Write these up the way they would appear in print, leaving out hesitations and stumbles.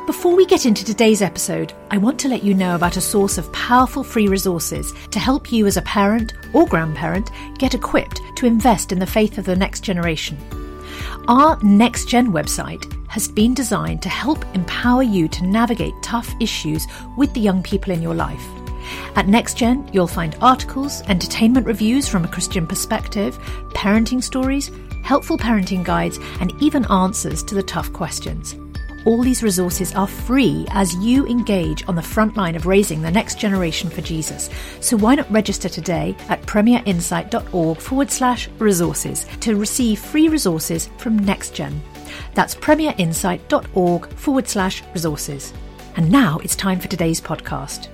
Before we get into today's episode, I want to let you know about a source of powerful free resources to help you as a parent or grandparent get equipped to invest in the faith of the next generation. Our Next Gen website has been designed to help empower you to navigate tough issues with the young people in your life. At NextGen, you'll find articles, entertainment reviews from a Christian perspective, parenting stories, helpful parenting guides, and even answers to the tough questions. All these resources are free as you engage on the front line of raising the next generation for Jesus. So why not register today at premierinsight.org/resources to receive free resources from NextGen. That's premierinsight.org/resources. And now it's time for today's podcast.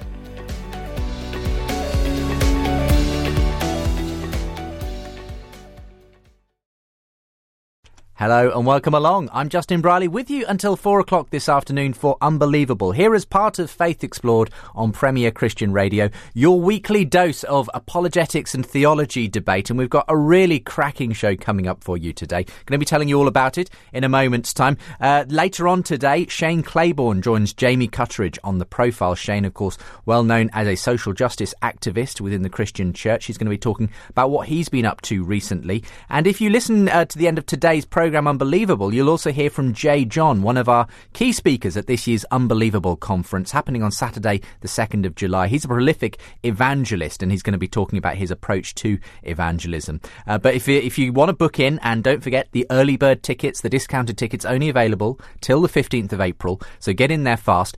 Hello and welcome along. I'm Justin Briley with you until 4 o'clock this afternoon for Unbelievable, here as part of Faith Explored on Premier Christian Radio, your weekly dose of apologetics and theology debate. And we've got a really cracking show coming up for you today. Going to be telling you all about it in a moment's time. Later on today, Shane Claiborne joins Jamie Cutteridge on The Profile. Shane, of course, well known as a social justice activist within the Christian church. He's going to be talking about what he's been up to recently. And if you listen to the end of today's programme, Unbelievable, you'll also hear from Jay John, one of our key speakers at this year's Unbelievable conference happening on Saturday the 2nd of July. He's a prolific evangelist and he's going to be talking about his approach to evangelism. But if you want to book in, and don't forget the early bird tickets, the discounted tickets, only available till the 15th of April, so get in there fast.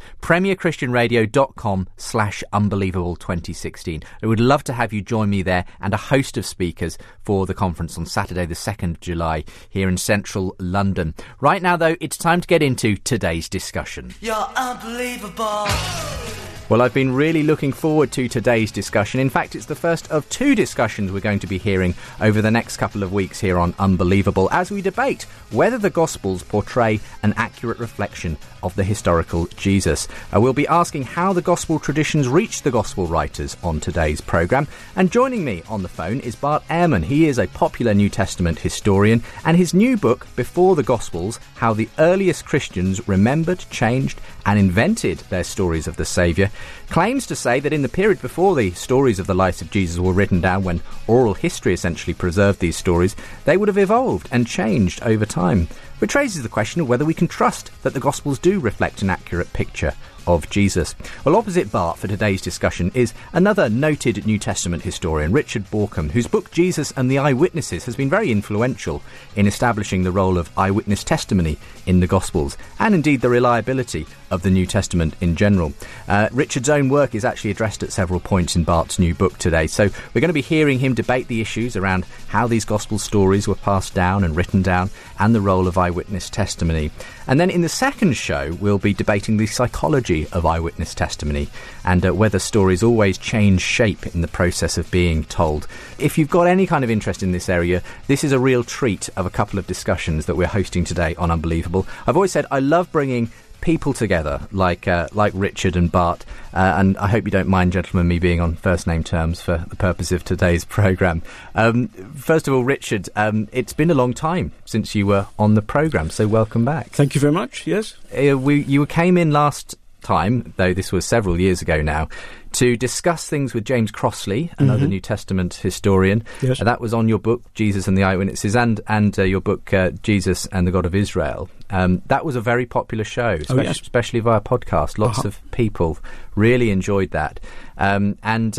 premierchristianradio.com/unbelievable 2016. I would love to have you join me there and a host of speakers for the conference on Saturday the 2nd of July here in central London. Right now, though, it's time to get into today's discussion. You're unbelievable. Well, I've been really looking forward to today's discussion. In fact, it's the first of two discussions we're going to be hearing over the next couple of weeks here on Unbelievable as we debate whether the Gospels portray an accurate reflection of the historical Jesus. We'll be asking how the Gospel traditions reached the Gospel writers on today's programme. And joining me on the phone is Bart Ehrman. He is a popular New Testament historian, and his new book, Before the Gospels, How the Earliest Christians Remembered, Changed and Invented Their Stories of the Saviour, claims to say that in the period before the stories of the life of Jesus were written down, when oral history essentially preserved these stories, they would have evolved and changed over time, which raises the question of whether we can trust that the Gospels do reflect an accurate picture of Jesus. Well, opposite Bart for today's discussion is another noted New Testament historian, Richard Bauckham, whose book Jesus and the Eyewitnesses has been very influential in establishing the role of eyewitness testimony in the Gospels, and indeed the reliability of the New Testament in general. Richard's own work is actually addressed at several points in Bart's new book today, so we're going to be hearing him debate the issues around how these Gospel stories were passed down and written down, and the role of eyewitness testimony. And then in the second show, we'll be debating the psychology of eyewitness testimony and whether stories always change shape in the process of being told. If you've got any kind of interest in this area, this is a real treat of a couple of discussions that we're hosting today on Unbelievable. I've always said I love bringing people together like Richard and Bart, and I hope you don't mind, gentlemen, me being on first name terms for the purpose of today's programme. First of all, Richard, it's been a long time since you were on the programme, so welcome back. Thank you very much. Yes, you came in last time, though this was several years ago now, to discuss things with James Crossley, another New Testament historian. Yes. That was on your book, Jesus and the Eyewitnesses, and your book, Jesus and the God of Israel. That was a very popular show, especially via podcast. Lots of people really enjoyed that. And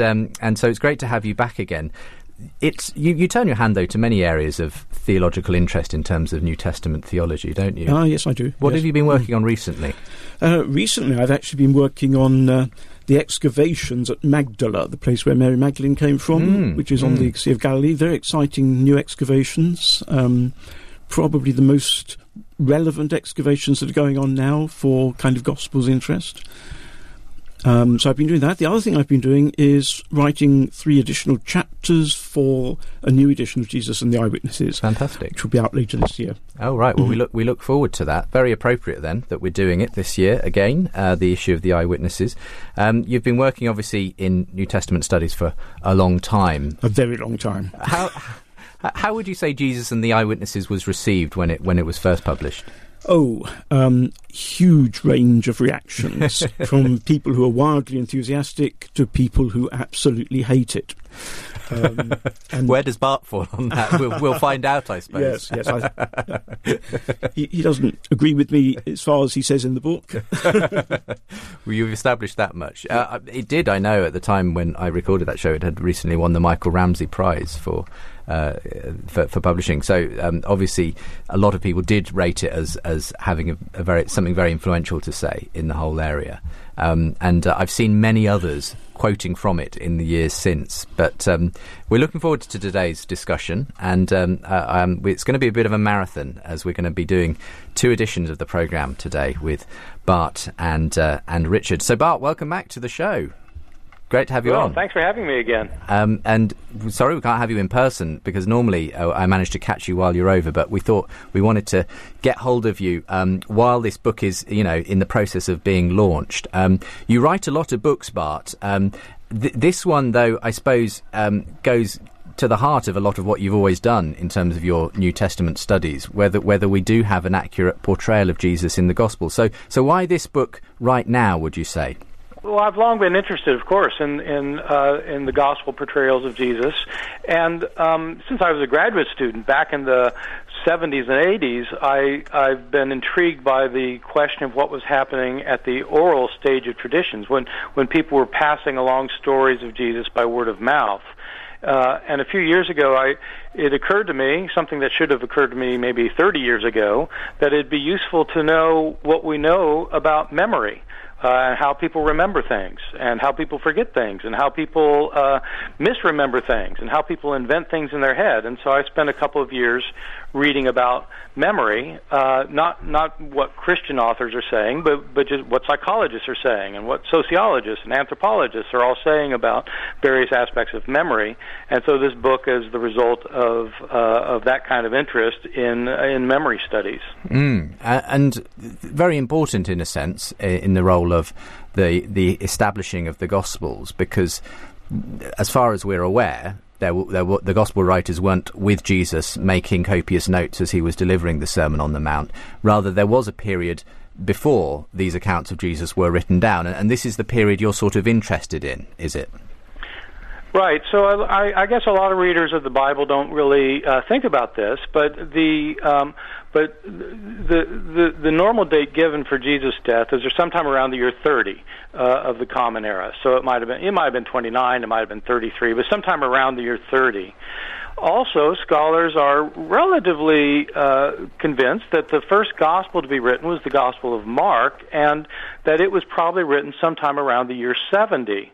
so it's great to have you back again. You turn your hand, though, to many areas of theological interest in terms of New Testament theology, don't you? Yes, I do. What have you been working on recently? Recently, I've actually been working on the excavations at Magdala, the place where Mary Magdalene came from, which is on the Sea of Galilee. Very exciting new excavations, probably the most relevant excavations that are going on now for kind of Gospels interest. So I've been doing that. The other thing I've been doing is writing 3 additional chapters for a new edition of Jesus and the Eyewitnesses. Fantastic. Which will be out later this year. Oh, right. Well, we look forward to that. Very appropriate, then, that we're doing it this year again, the issue of the Eyewitnesses. You've been working, obviously, in New Testament studies for a long time. A very long time. How would you say Jesus and the Eyewitnesses was received when it was first published? Huge range of reactions, from people who are wildly enthusiastic to people who absolutely hate it. And where does Bart fall on that? We'll find out, I suppose. Yes. He doesn't agree with me as far as he says in the book. Well, you've established that much. It did, I know, at the time when I recorded that show, it had recently won the Michael Ramsey Prize for publishing. So obviously, a lot of people did rate it as having something very influential to say in the whole area. And I've seen many others quoting from it in the years since. But we're looking forward to today's discussion, and it's going to be a bit of a marathon, as we're going to be doing 2 editions of the programme today with Bart and Richard. So Bart, welcome back to the show. Great to have you on. Thanks for having me again. And sorry we can't have you in person, because normally I managed to catch you while you're over, but we thought we wanted to get hold of you while this book is, in the process of being launched. You write a lot of books, Bart. This one, though, I suppose goes to the heart of a lot of what you've always done in terms of your New Testament studies, whether we do have an accurate portrayal of Jesus in the Gospel. So why this book right now, would you say? Well, I've long been interested, of course, in the gospel portrayals of Jesus, and since I was a graduate student back in the 70s and 80s, I've been intrigued by the question of what was happening at the oral stage of traditions, when people were passing along stories of Jesus by word of mouth. And a few years ago, it occurred to me, something that should have occurred to me maybe 30 years ago, that it'd be useful to know what we know about memory. And how people remember things, and how people forget things, and how people misremember things, and how people invent things in their head. And so I spent a couple of years reading about memory, not what Christian authors are saying, but just what psychologists are saying, and what sociologists and anthropologists are all saying about various aspects of memory. And so this book is the result of that kind of interest in memory studies. And very important in a sense in the role of the establishing of the Gospels, because as far as we're aware, the Gospel writers weren't with Jesus making copious notes as he was delivering the Sermon on the Mount. Rather, there was a period before these accounts of Jesus were written down, and this is the period you're sort of interested in, is it? Right. So I guess a lot of readers of the Bible don't really think about this, but the normal date given for Jesus' death is sometime around the year 30 of the Common Era. So it might have been 29, it might have been 33, but sometime around the year 30. Also, scholars are relatively convinced that the first gospel to be written was the Gospel of Mark, and that it was probably written sometime around the year 70.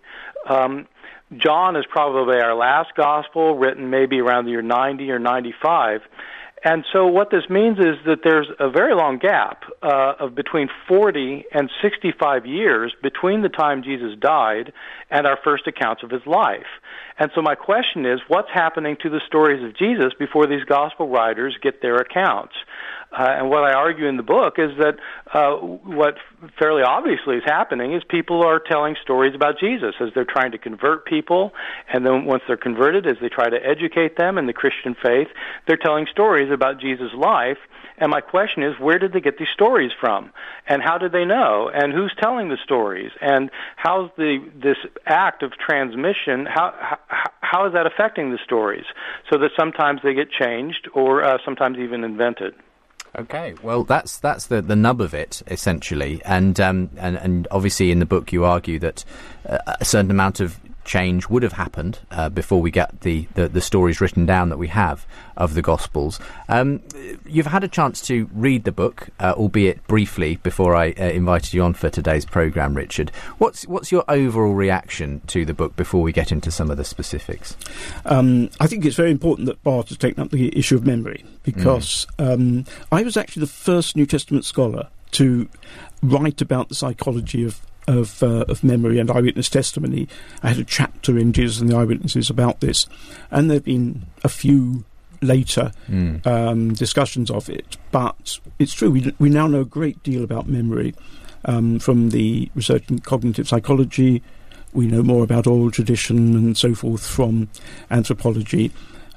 John is probably our last gospel, written maybe around the year 90 or 95. And so what this means is that there's a very long gap of between 40 and 65 years between the time Jesus died and our first accounts of his life. And so my question is, what's happening to the stories of Jesus before these gospel writers get their accounts? And what I argue in the book is that what fairly obviously is happening is people are telling stories about Jesus as they're trying to convert people, and then once they're converted, as they try to educate them in the Christian faith, they're telling stories about Jesus' life. And my question is, where did they get these stories from? And how did they know? And who's telling the stories? And how's this act of transmission, how is that affecting the stories? So that sometimes they get changed or sometimes even invented. Okay, well, that's the nub of it, essentially, and obviously in the book you argue that a certain amount of change would have happened before we get the stories written down that we have of the Gospels. You've had a chance to read the book, albeit briefly, before I invited you on for today's programme, Richard. What's your overall reaction to the book before we get into some of the specifics? I think it's very important that Bart has taken up the issue of memory, because I was actually the first New Testament scholar to write about the psychology of memory and eyewitness testimony. I had a chapter in Jesus and the Eyewitnesses about this, and there have been a few later discussions of it. But it's true, we now know a great deal about memory from the research in cognitive psychology. We know more about oral tradition and so forth from anthropology.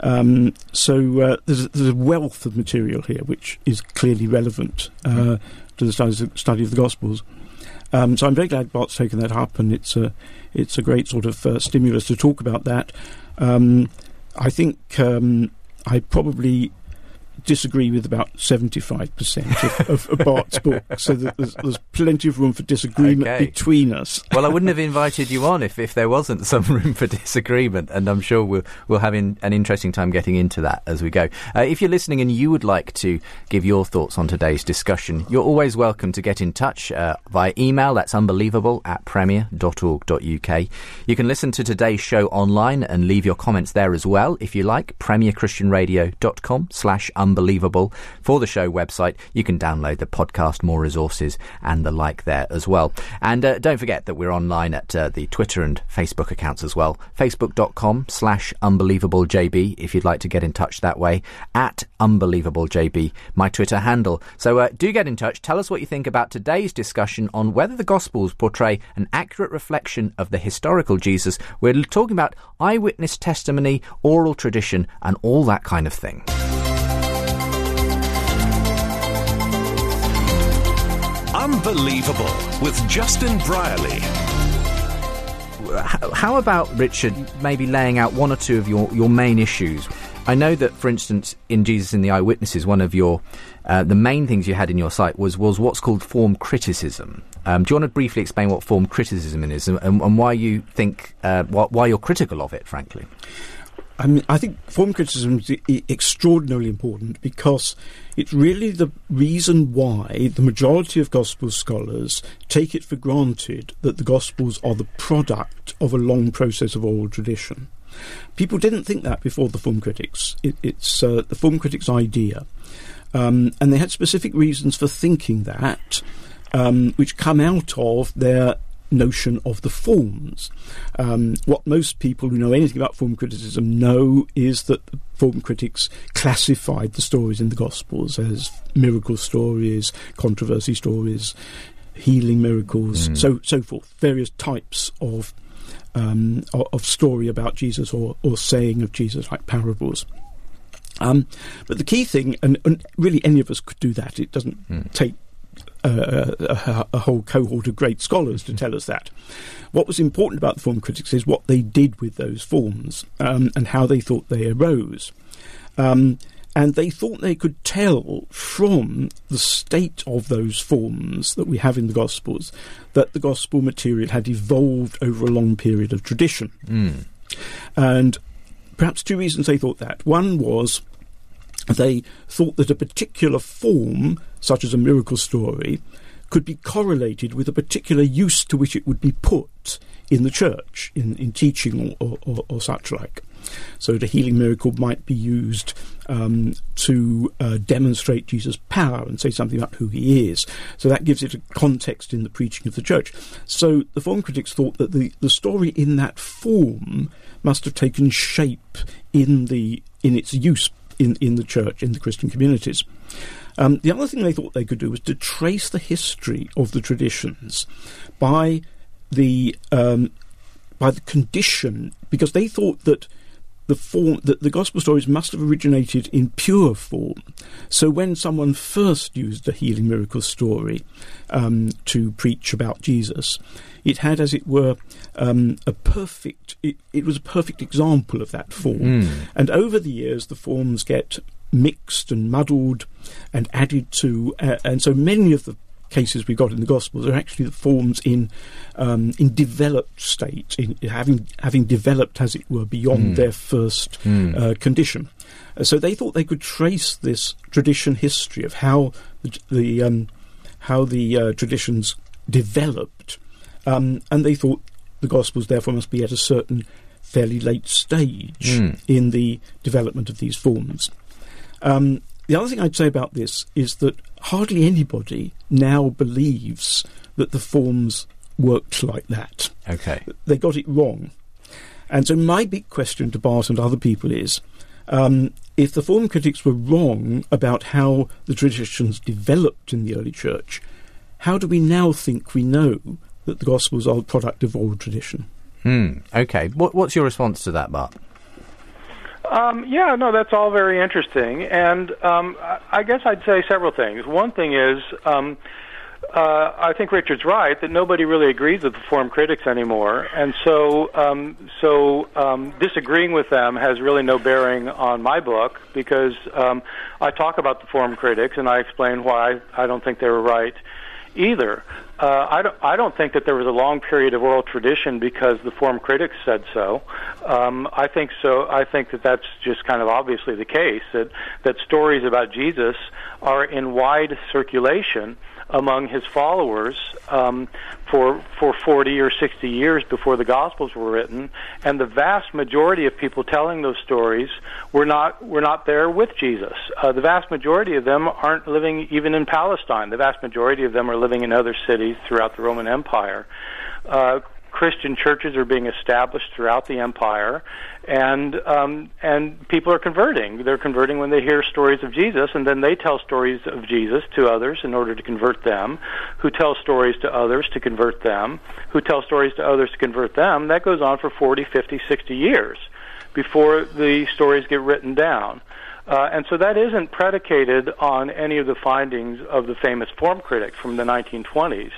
So there's a wealth of material here which is clearly relevant to the study of the Gospels. So I'm very glad Bart's taken that up, and it's a great sort of stimulus to talk about that. I think I probably disagree with about 75% of Bart's book, so that there's plenty of room for disagreement between us. Well, I wouldn't have invited you on if there wasn't some room for disagreement, and I'm sure we'll have an interesting time getting into that as we go. If you're listening and you would like to give your thoughts on today's discussion, you're always welcome to get in touch via email. That's unbelievable@premier.org.uk. You can listen to today's show online and leave your comments there as well, if you like. premierchristianradio.com/unbelievable for the show website. You can download the podcast, more resources and the like there as well. And don't forget that we're online at the Twitter and Facebook accounts as well. Facebook.com/unbelievablejb if you'd like to get in touch that way. @unbelievablejb, my Twitter handle. So do get in touch. Tell us what you think about today's discussion on whether the Gospels portray an accurate reflection of the historical Jesus. We're talking about eyewitness testimony, oral tradition and all that kind of thing. Unbelievable with Justin Brierley. How about, Richard, maybe laying out one or two of your main issues? I know that, for instance, in Jesus and the Eyewitnesses, one of your the main things you had in your site was what's called form criticism. Do you want to briefly explain what form criticism is and why you think why you're critical of it, frankly? I think form criticism is extraordinarily important because it's really the reason why the majority of Gospel scholars take it for granted that the Gospels are the product of a long process of oral tradition. People didn't think that before the form critics. It's the form critics' idea. And they had specific reasons for thinking that, which come out of their notion of the forms. What most people who know anything about form criticism know is that the form critics classified the stories in the Gospels as miracle stories, controversy stories, healing miracles, so forth, various types of story about Jesus or saying of Jesus, like parables. But the key thing, and really any of us could do that, it doesn't take a whole cohort of great scholars to tell us that. What was important about the form critics is what they did with those forms and how they thought they arose. And they thought they could tell from the state of those forms that we have in the Gospels that the Gospel material had evolved over a long period of tradition. And perhaps two reasons they thought that. One was they thought that a particular form, such as a miracle story, could be correlated with a particular use to which it would be put in the church, in teaching or such like. So the healing miracle might be used to demonstrate Jesus' power and say something about who he is. So that gives it a context in the preaching of the church. So the form critics thought that the story in that form must have taken shape in its use in the church, in the Christian communities. The other thing they thought they could do was to trace the history of the traditions by the condition, because they thought that the gospel stories must have originated in pure form. So when someone first used a healing miracle story to preach about Jesus, it had, as it were, it was a perfect example of that form. And over the years, the forms get mixed and muddled and added to, and so many of the cases we've got in the Gospels are actually the forms in developed state, in having developed, as it were, beyond their first condition. So they thought they could trace this tradition history of how the traditions developed, and they thought the Gospels therefore must be at a certain fairly late stage in the development of these forms. The other thing I'd say about this is that hardly anybody now believes that the forms worked like that. Okay. They got it wrong. And so my big question to Bart and other people is, if the form critics were wrong about how the traditions developed in the early church, how do we now think we know that the Gospels are the product of oral tradition? Okay. What's your response to that, Bart? Yeah, no, that's all very interesting. And I guess I'd say several things. One thing is, I think Richard's right that nobody really agrees with the form critics anymore, and so disagreeing with them has really no bearing on my book, because I talk about the form critics and I explain why I don't think they were right either. I don't think that there was a long period of oral tradition because the form critics said so. I think that that's just kind of obviously the case, that stories about Jesus are in wide circulation among his followers for 40 or 60 years before the Gospels were written, and the vast majority of people telling those stories were not there with Jesus. The vast majority of them aren't living even in Palestine. The vast majority of them are living in other cities throughout the Roman Empire. Christian churches are being established throughout the empire, and people are converting. They're converting when they hear stories of Jesus, and then they tell stories of Jesus to others in order to convert them, who tell stories to others to convert them, who tell stories to others to convert them. That goes on for 40, 50, 60 years before the stories get written down. And so that isn't predicated on any of the findings of the famous form critic from the 1920s.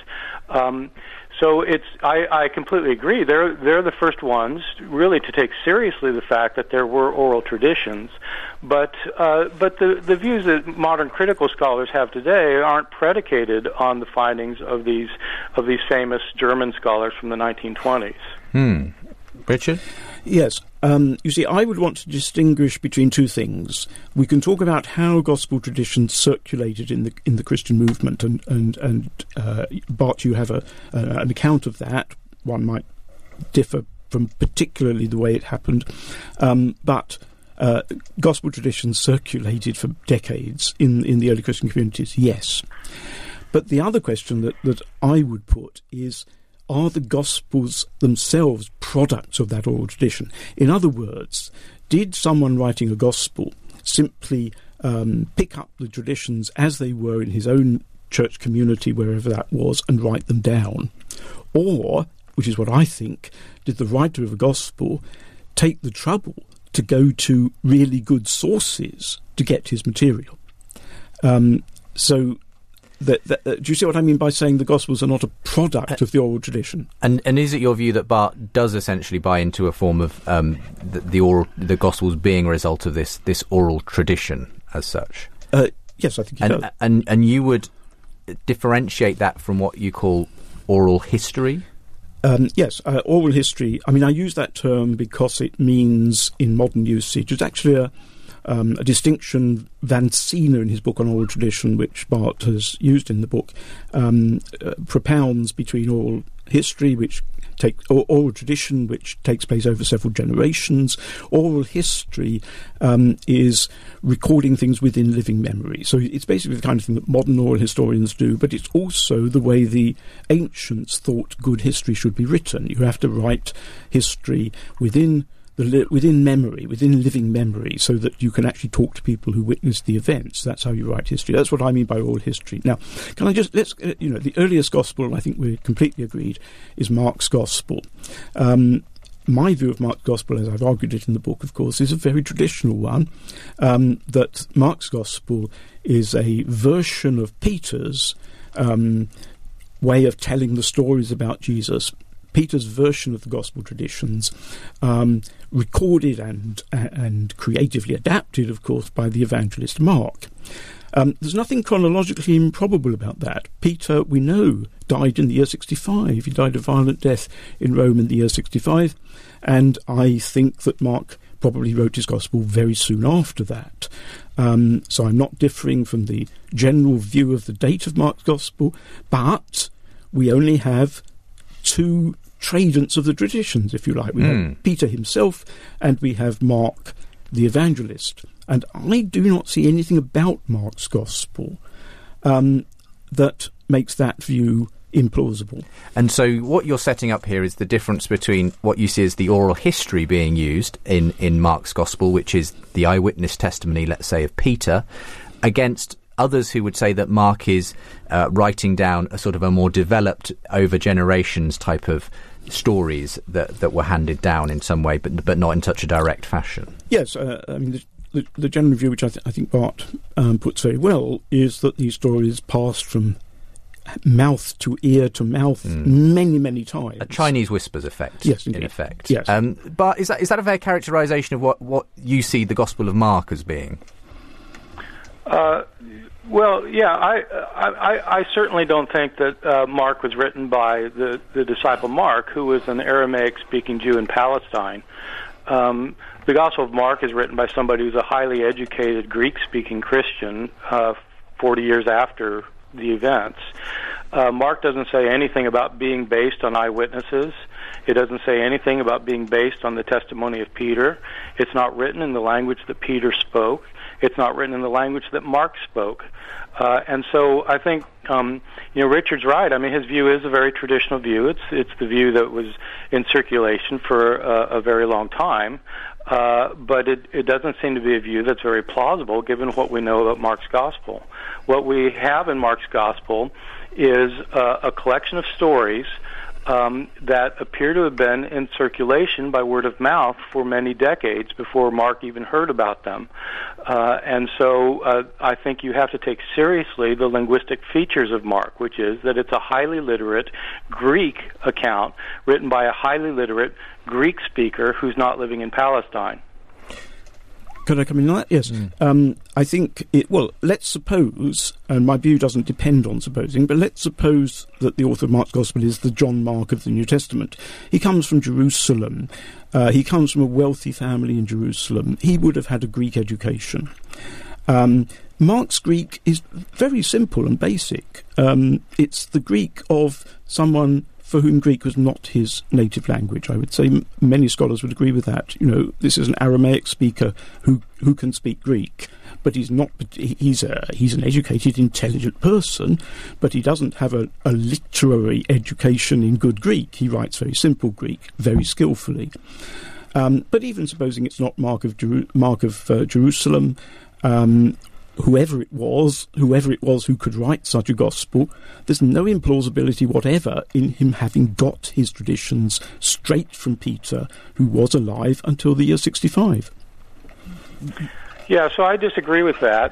So I completely agree. They're the first ones really to take seriously the fact that there were oral traditions, but the views that modern critical scholars have today aren't predicated on the findings of these famous German scholars from the 1920s. Richard? Yes. You see, I would want to distinguish between two things. We can talk about how gospel traditions circulated in the Christian movement, and Bart, you have an account of that. One might differ from particularly the way it happened, but gospel traditions circulated for decades in the early Christian communities. Yes, but the other question that I would put is, are the Gospels themselves products of that oral tradition? In other words, did someone writing a Gospel simply pick up the traditions as they were in his own church community, wherever that was, and write them down? Or, which is what I think, did the writer of a Gospel take the trouble to go to really good sources to get his material? Do you see what I mean by saying the Gospels are not a product of the oral tradition? And is it your view that Bart does essentially buy into a form of the Gospels being a result of this oral tradition as such? Yes, I think he does. And you would differentiate that from what you call oral history? Yes, oral history. I mean, I use that term because it means, in modern usage, it's actually a distinction Van Sina in his book on oral tradition, which Bart has used in the book, propounds between oral history, oral tradition, which takes place over several generations. Oral history is recording things within living memory. So it's basically the kind of thing that modern oral historians do, but it's also the way the ancients thought good history should be written. You have to write history within memory, within living memory, so that you can actually talk to people who witnessed the events. That's how you write history. That's what I mean by oral history. Now, can I just, the earliest gospel, and I think we're completely agreed, is Mark's gospel. My view of Mark's gospel, as I've argued it in the book, of course, is a very traditional one, that Mark's gospel is a version of Peter's way of telling the stories about Jesus. Peter's version of the gospel traditions, recorded and creatively adapted, of course, by the evangelist Mark. There's nothing chronologically improbable about that. Peter, we know, died in the year 65. He died a violent death in Rome in the year 65, and I think that Mark probably wrote his gospel very soon after that. So I'm not differing from the general view of the date of Mark's gospel, but we only have two tradents of the traditions, if you like. We have Peter himself, and we have Mark the evangelist. And I do not see anything about Mark's gospel that makes that view implausible. And so what you're setting up here is the difference between what you see as the oral history being used in Mark's gospel, which is the eyewitness testimony, let's say, of Peter, against others who would say that Mark is writing down a sort of a more developed over generations type of stories that were handed down in some way, but not in such a direct fashion. Yes, I mean, the general view, which I think Bart puts very well, is that these stories passed from mouth to ear to mouth many, many times. A Chinese whispers effect, yes, indeed. In effect. Yes. But is that a fair characterisation of what you see the Gospel of Mark as being? Well, yeah, I certainly don't think that Mark was written by the disciple Mark, who was an Aramaic-speaking Jew in Palestine. The Gospel of Mark is written by somebody who's a highly educated Greek-speaking Christian 40 years after the events. Mark doesn't say anything about being based on eyewitnesses. It doesn't say anything about being based on the testimony of Peter. It's not written in the language that Peter spoke. It's not written in the language that Mark spoke. And so I think, Richard's right. I mean, his view is a very traditional view. It's the view that was in circulation for a very long time. But it doesn't seem to be a view that's very plausible given what we know about Mark's Gospel. What we have in Mark's Gospel is a collection of stories that appear to have been in circulation by word of mouth for many decades before Mark even heard about them. And so I think you have to take seriously the linguistic features of Mark, which is that it's a highly literate Greek account written by a highly literate Greek speaker who's not living in Palestine. Could I come in on that? Yes. I think, let's suppose, and my view doesn't depend on supposing, but let's suppose that the author of Mark's Gospel is the John Mark of the New Testament. He comes from Jerusalem. He comes from a wealthy family in Jerusalem. He would have had a Greek education. Mark's Greek is very simple and basic. It's the Greek of someone for whom Greek was not his native language. I would say many scholars would agree with that. This is an Aramaic speaker who can speak Greek, but he's not. He's an educated, intelligent person, but he doesn't have a literary education in good Greek. He writes very simple Greek, very skillfully. But even supposing it's not Mark of Jerusalem, whoever it was who could write such a gospel, there's no implausibility whatever in him having got his traditions straight from Peter, who was alive until the year 65. Yeah, so I disagree with that.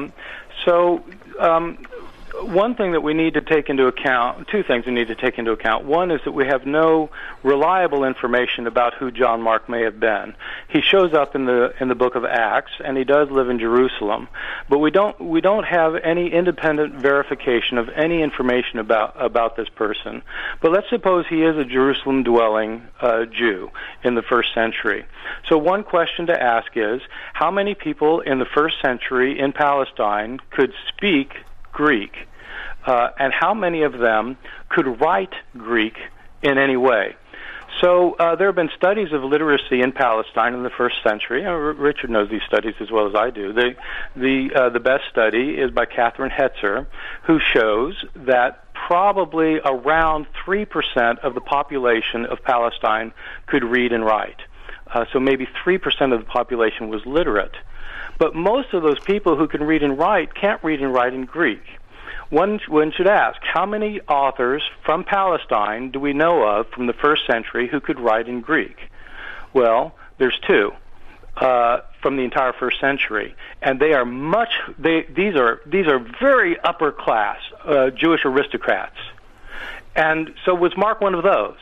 One thing that we need to take into account, two things we need to take into account. One is that we have no reliable information about who John Mark may have been. He shows up in the book of Acts, and he does live in Jerusalem, but we don't have any independent verification of any information about this person. But let's suppose he is a Jerusalem-dwelling Jew in the first century. So one question to ask is, how many people in the first century in Palestine could speak Greek, and how many of them could write Greek in any way? So there have been studies of literacy in Palestine in the first century. Richard knows these studies as well as I do. The best study is by Catherine Hetzer, who shows that probably around 3% of the population of Palestine could read and write. So maybe 3% of the population was literate. But most of those people who can read and write can't read and write in Greek. One should ask, how many authors from Palestine do we know of from the first century who could write in Greek? Well, there's two from the entire first century, and they are these are very upper class Jewish aristocrats. And so was Mark one of those?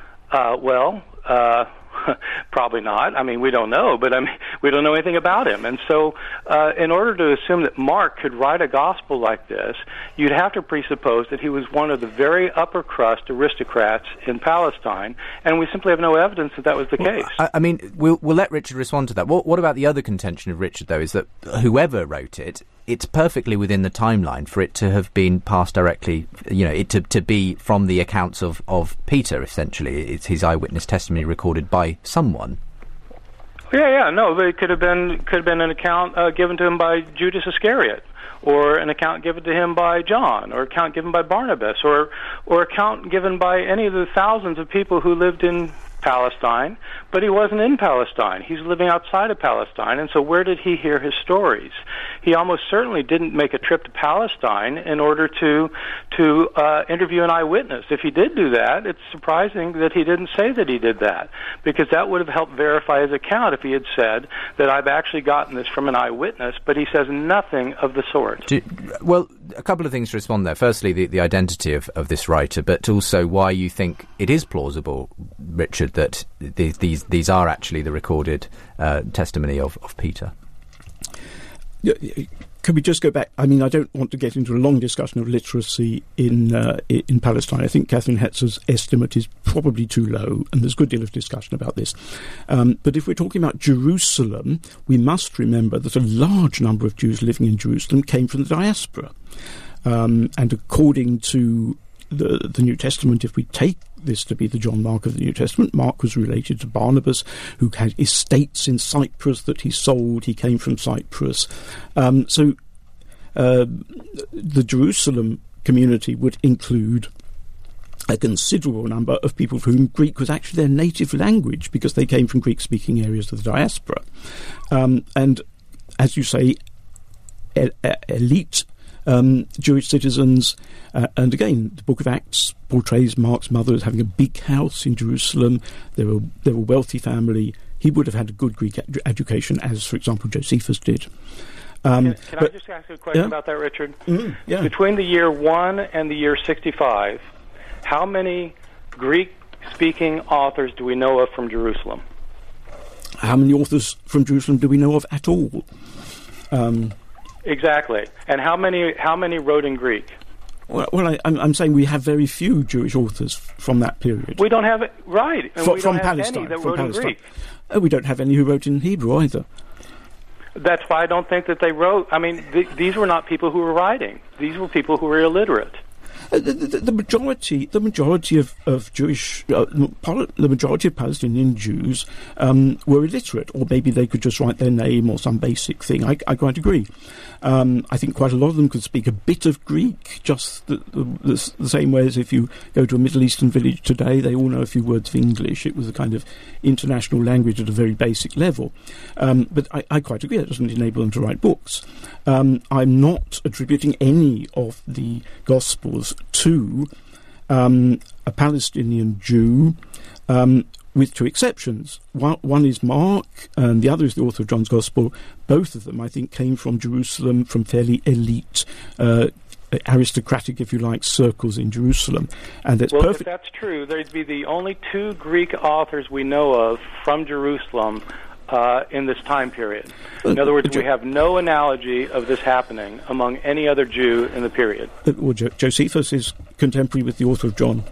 Probably not. I mean, we don't know, but we don't know anything about him. And so in order to assume that Mark could write a gospel like this, you'd have to presuppose that he was one of the very upper crust aristocrats in Palestine, and we simply have no evidence that was the case. I mean, we'll let Richard respond to that. What about the other contention of Richard, though, is that whoever wrote it, it's perfectly within the timeline for it to have been passed directly, to be from the accounts of Peter, essentially. It's his eyewitness testimony recorded by someone. Yeah, no, it could have been an account given to him by Judas Iscariot, or an account given to him by John, or account given by Barnabas, or account given by any of the thousands of people who lived in Palestine, but he wasn't in Palestine. He's living outside of Palestine, and so where did he hear his stories? He almost certainly didn't make a trip to Palestine in order to interview an eyewitness. If he did do that, it's surprising that he didn't say that he did that, because that would have helped verify his account if he had said that I've actually gotten this from an eyewitness, but he says nothing of the sort. Well, a couple of things to respond there. Firstly, the identity of this writer, but also why you think it is plausible, Richard, that these are actually the recorded testimony of Peter. Could we just go back? I mean, I don't want to get into a long discussion of literacy in Palestine. I think Catherine Hetzer's estimate is probably too low, and there's a good deal of discussion about this. But if we're talking about Jerusalem, we must remember that a large number of Jews living in Jerusalem came from the diaspora. And according to the New Testament, if we take this to be the John Mark of the New Testament, Mark was related to Barnabas, who had estates in Cyprus that he sold. He came from Cyprus. So the Jerusalem community would include a considerable number of people for whom Greek was actually their native language, because they came from Greek-speaking areas of the diaspora. And as you say, elite Jewish citizens, and again, the Book of Acts portrays Mark's mother as having a big house in Jerusalem. They were a wealthy family. He would have had a good Greek education, as, for example, Josephus did. Can I just ask you a question about that, Richard? Yeah. Between the year 1 and the year 65, how many Greek-speaking authors do we know of from Jerusalem? How many authors from Jerusalem do we know of at all? Exactly. And how many wrote in Greek? Well, I'm saying we have very few Jewish authors from that period. We don't have it, right. And we don't have any that wrote in Greek. We don't have any who wrote in Hebrew either. That's why I don't think that they wrote. I mean, these were not people who were writing. These were people who were illiterate. The majority of Jewish, the majority of Palestinian Jews were illiterate, or maybe they could just write their name or some basic thing. I quite agree. I think quite a lot of them could speak a bit of Greek, just the same way as if you go to a Middle Eastern village today, they all know a few words of English. It was a kind of international language at a very basic level. But I quite agree, that doesn't enable them to write books. I'm not attributing any of the Gospels to a Palestinian Jew, with two exceptions. One is Mark, and the other is the author of John's Gospel. Both of them, I think, came from Jerusalem, from fairly elite, aristocratic, if you like, circles in Jerusalem. And that's perfect. If that's true, there'd be the only two Greek authors we know of from Jerusalem in this time period. In other words, we have no analogy of this happening among any other Jew in the period. Well, Josephus is contemporary with the author of John.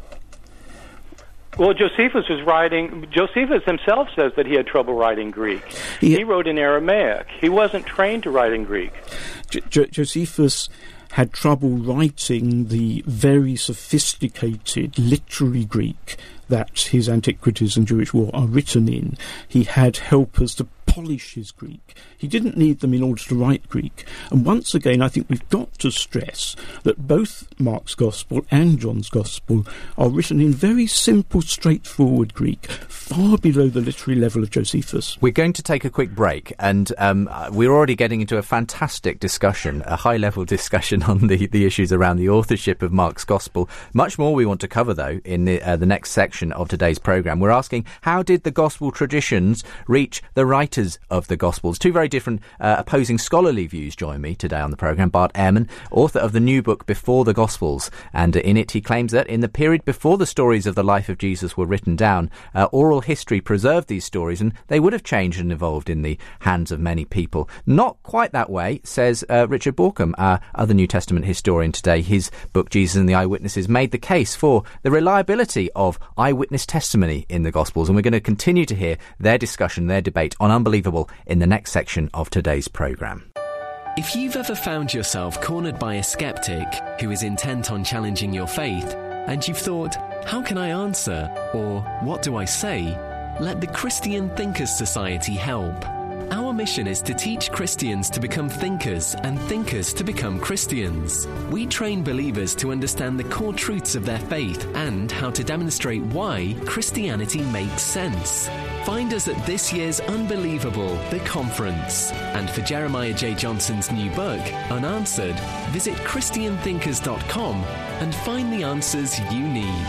Well, Josephus himself says that he had trouble writing Greek. He wrote in Aramaic. He wasn't trained to write in Greek. Josephus had trouble writing the very sophisticated literary Greek that his Antiquities and Jewish War are written in. He had helpers to polish his Greek. He didn't need them in order to write Greek. And once again, I think we've got to stress that both Mark's Gospel and John's Gospel are written in very simple, straightforward Greek, far below the literary level of Josephus. We're going to take a quick break, and we're already getting into a fantastic discussion, a high-level discussion on the issues around the authorship of Mark's Gospel. Much more we want to cover, though, in the next section of today's programme. We're asking, how did the Gospel traditions reach the writers of the Gospels? Two very different opposing scholarly views join me today on the programme. Bart Ehrman, author of the new book Before the Gospels, and in it he claims that in the period before the stories of the life of Jesus were written down, oral history preserved these stories, and they would have changed and evolved in the hands of many people. Not quite that way, says Richard Borkham, our other New Testament historian today. His book Jesus and the Eyewitnesses made the case for the reliability of eyewitness testimony in the Gospels, and we're going to continue to hear their discussion, their debate on Unbelievable in the next section of today's programme. If you've ever found yourself cornered by a skeptic who is intent on challenging your faith, and you've thought, how can I answer? Or what do I say? Let the Christian Thinkers Society help. Our mission is to teach Christians to become thinkers and thinkers to become Christians. We train believers to understand the core truths of their faith and how to demonstrate why Christianity makes sense. Find us at this year's Unbelievable, the conference. And for Jeremiah J. Johnson's new book, Unanswered, visit ChristianThinkers.com and find the answers you need.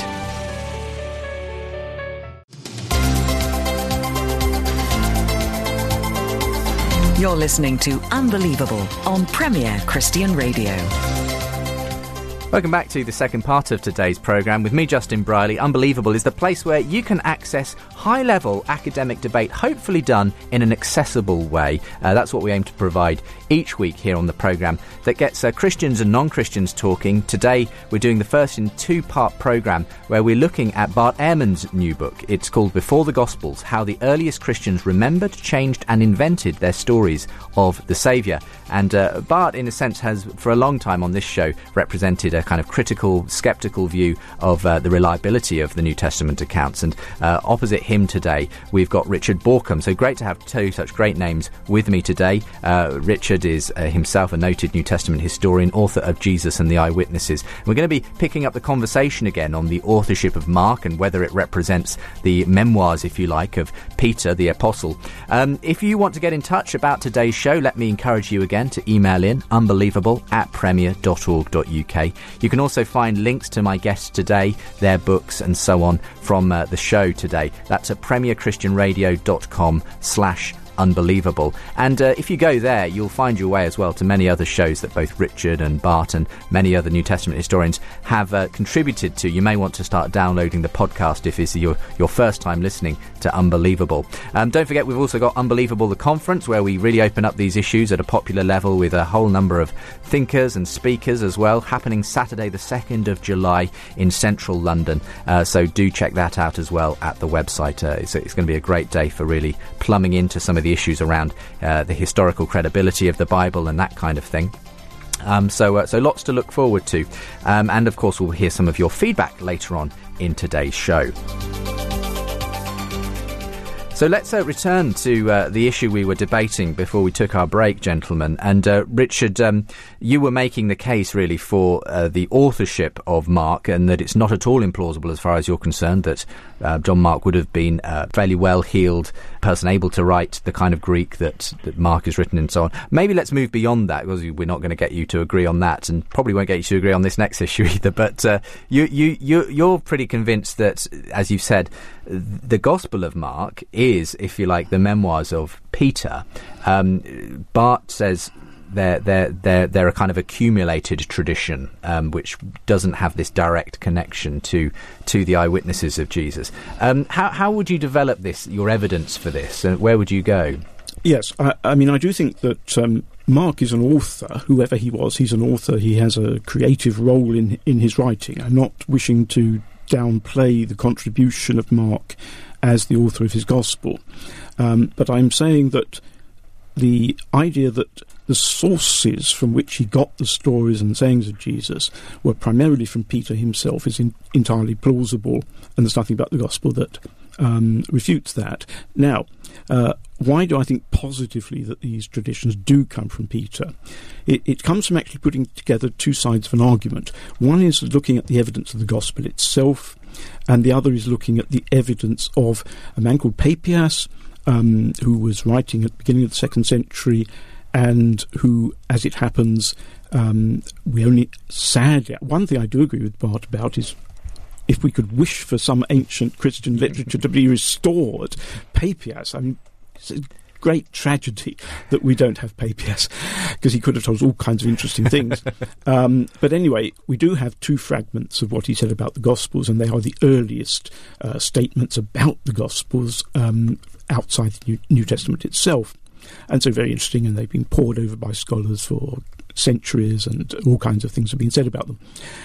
You're listening to Unbelievable on Premier Christian Radio. Welcome back to the second part of today's programme with me, Justin Brierley. Unbelievable is the place where you can access high-level academic debate, hopefully done in an accessible way. That's what we aim to provide each week here on the programme that gets Christians and non-Christians talking. Today we're doing the first in two-part programme where we're looking at Bart Ehrman's new book. It's called Before the Gospels, How the Earliest Christians Remembered, Changed and Invented Their Stories of the Saviour. And Bart, in a sense, has for a long time on this show represented a kind of critical, sceptical view of the reliability of the New Testament accounts. And opposite him today, we've got Richard Bauckham. So great to have two such great names with me today. Richard is himself a noted New Testament historian, author of Jesus and the Eyewitnesses. We're going to be picking up the conversation again on the authorship of Mark and whether it represents the memoirs, if you like, of Peter the Apostle. If you want to get in touch about today's show, let me encourage you again to email in unbelievable@premier.org.uk. You can also find links to my guests today, their books and so on from the show today. That's at premierchristianradio.com/unbelievable. And if you go there, you'll find your way as well to many other shows that both Richard and Bart and many other New Testament historians have contributed to. You may want to start downloading the podcast if it's your first time listening to Unbelievable. Don't forget, we've also got Unbelievable the Conference, where we really open up these issues at a popular level with a whole number of thinkers and speakers as well, happening Saturday the 2nd of July in central London. So do check that out as well at the website. It's going to be a great day for really plumbing into some of the issues around the historical credibility of the Bible and that kind of thing. So lots to look forward to. And of course, we'll hear some of your feedback later on in today's show. So let's return to the issue we were debating before we took our break, gentlemen. And Richard, you were making the case really for the authorship of Mark, and that it's not at all implausible as far as you're concerned that John Mark would have been a fairly well-heeled person able to write the kind of Greek that Mark is written and so on. Maybe let's move beyond that, because we're not going to get you to agree on that, and probably won't get you to agree on this next issue either. But you're pretty convinced that, as you've said, the Gospel of Mark is, if you like, the memoirs of Peter. Bart says they're a kind of accumulated tradition, which doesn't have this direct connection to the eyewitnesses of Jesus. How would you develop this, your evidence for this, and where would you go? Yes, I mean, I do think that Mark is an author. Whoever he was, he's an author. He has a creative role in his writing. I'm not wishing to downplay the contribution of Mark as the author of his Gospel. But I'm saying that the idea that the sources from which he got the stories and sayings of Jesus were primarily from Peter himself is entirely plausible, and there's nothing about the Gospel that refutes that. Now, why do I think positively that these traditions do come from Peter? It comes from actually putting together two sides of an argument. One is looking at the evidence of the Gospel itself, and the other is looking at the evidence of a man called Papias, who was writing at the beginning of the 2nd century, and who, as it happens, we only sadly... One thing I do agree with Bart about is, if we could wish for some ancient Christian literature to be restored, Papias, I mean, it's a great tragedy that we don't have Papias, because he could have told us all kinds of interesting things. But anyway, we do have two fragments of what he said about the Gospels, and they are the earliest statements about the Gospels outside the New Testament itself. And so very interesting, and they've been pored over by scholars for centuries, and all kinds of things have been said about them.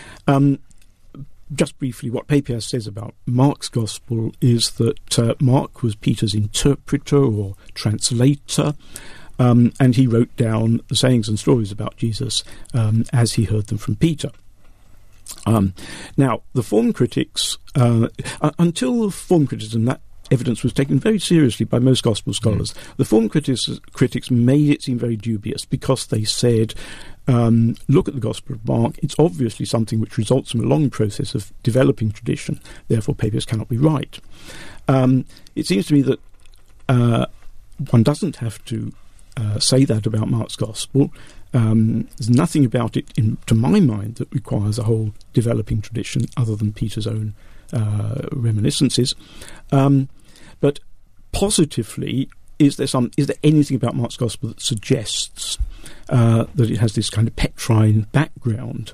Just briefly, what Papias says about Mark's Gospel is that Mark was Peter's interpreter or translator, and he wrote down the sayings and stories about Jesus as he heard them from Peter. Now, the form critics, until form criticism, that evidence was taken very seriously by most gospel scholars. The former critics made it seem very dubious because they said, look at the Gospel of Mark, it's obviously something which results from a long process of developing tradition, therefore papists cannot be right. It seems to me that one doesn't have to say that about Mark's Gospel. There's nothing about it, to my mind, that requires a whole developing tradition other than Peter's own reminiscences. But positively, is there anything about Mark's Gospel that suggests that it has this kind of Petrine background?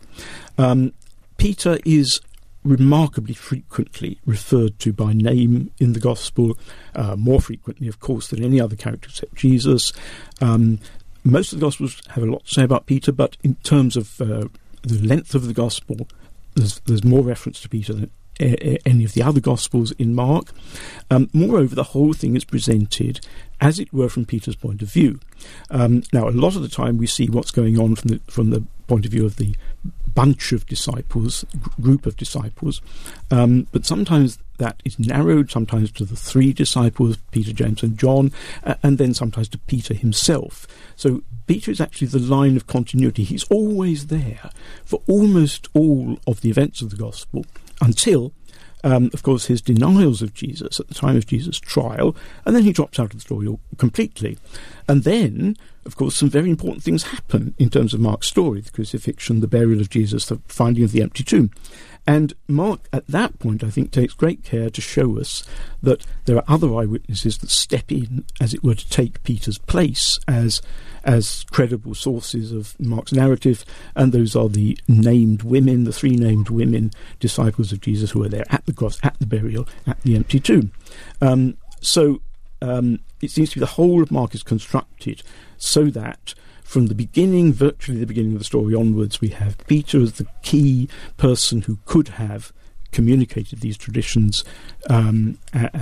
Peter is remarkably frequently referred to by name in the Gospel, more frequently, of course, than any other character except Jesus. Most of the Gospels have a lot to say about Peter, but in terms of the length of the Gospel, there's more reference to Peter than any of the other Gospels in Mark. Moreover, the whole thing is presented, as it were, from Peter's point of view. Now, a lot of the time we see what's going on from the point of view of the bunch of disciples, group of disciples, but sometimes that is narrowed, sometimes to the three disciples, Peter, James and John, and then sometimes to Peter himself. So Peter is actually the line of continuity. He's always there for almost all of the events of the Gospel, until, of course, his denials of Jesus at the time of Jesus' trial, and then he drops out of the story completely. And then, of course, some very important things happen in terms of Mark's story: the crucifixion, the burial of Jesus, the finding of the empty tomb. And Mark, at that point, I think, takes great care to show us that there are other eyewitnesses that step in, as it were, to take Peter's place as credible sources of Mark's narrative, and those are the named women, the three named women, disciples of Jesus, who are there at the cross, at the burial, at the empty tomb. So it seems to be the whole of Mark is constructed so that from the beginning, virtually the beginning of the story onwards, we have Peter as the key person who could have communicated these traditions to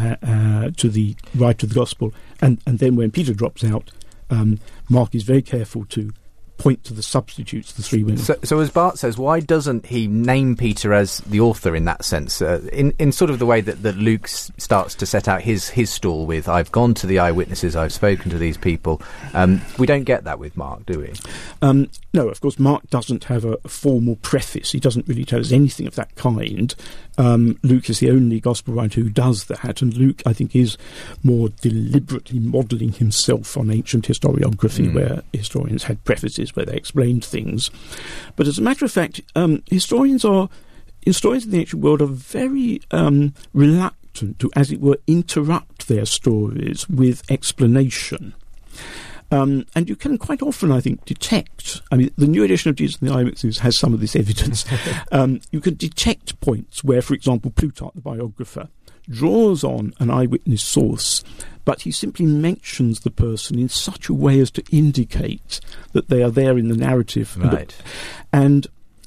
the writer of the Gospel. And then when Peter drops out, Mark is very careful to point to the substitutes, the three women. So as Bart says, why doesn't he name Peter as the author in that sense? In sort of the way that Luke starts to set out his stall with, I've gone to the eyewitnesses, I've spoken to these people. We don't get that with Mark, do we? No, of course, Mark doesn't have a formal preface. He doesn't really tell us anything of that kind. Luke is the only Gospel writer who does that, and Luke, I think, is more deliberately modelling himself on ancient historiography, where historians had prefaces where they explained things. But as a matter of fact, historians in the ancient world are very reluctant to, as it were, interrupt their stories with explanation. And you can quite often, I think, detect, the new edition of Jesus and the Eyewitnesses has some of this evidence. You can detect points where, for example, Plutarch, the biographer, draws on an eyewitness source, but he simply mentions the person in such a way as to indicate that they are there in the narrative. Right. And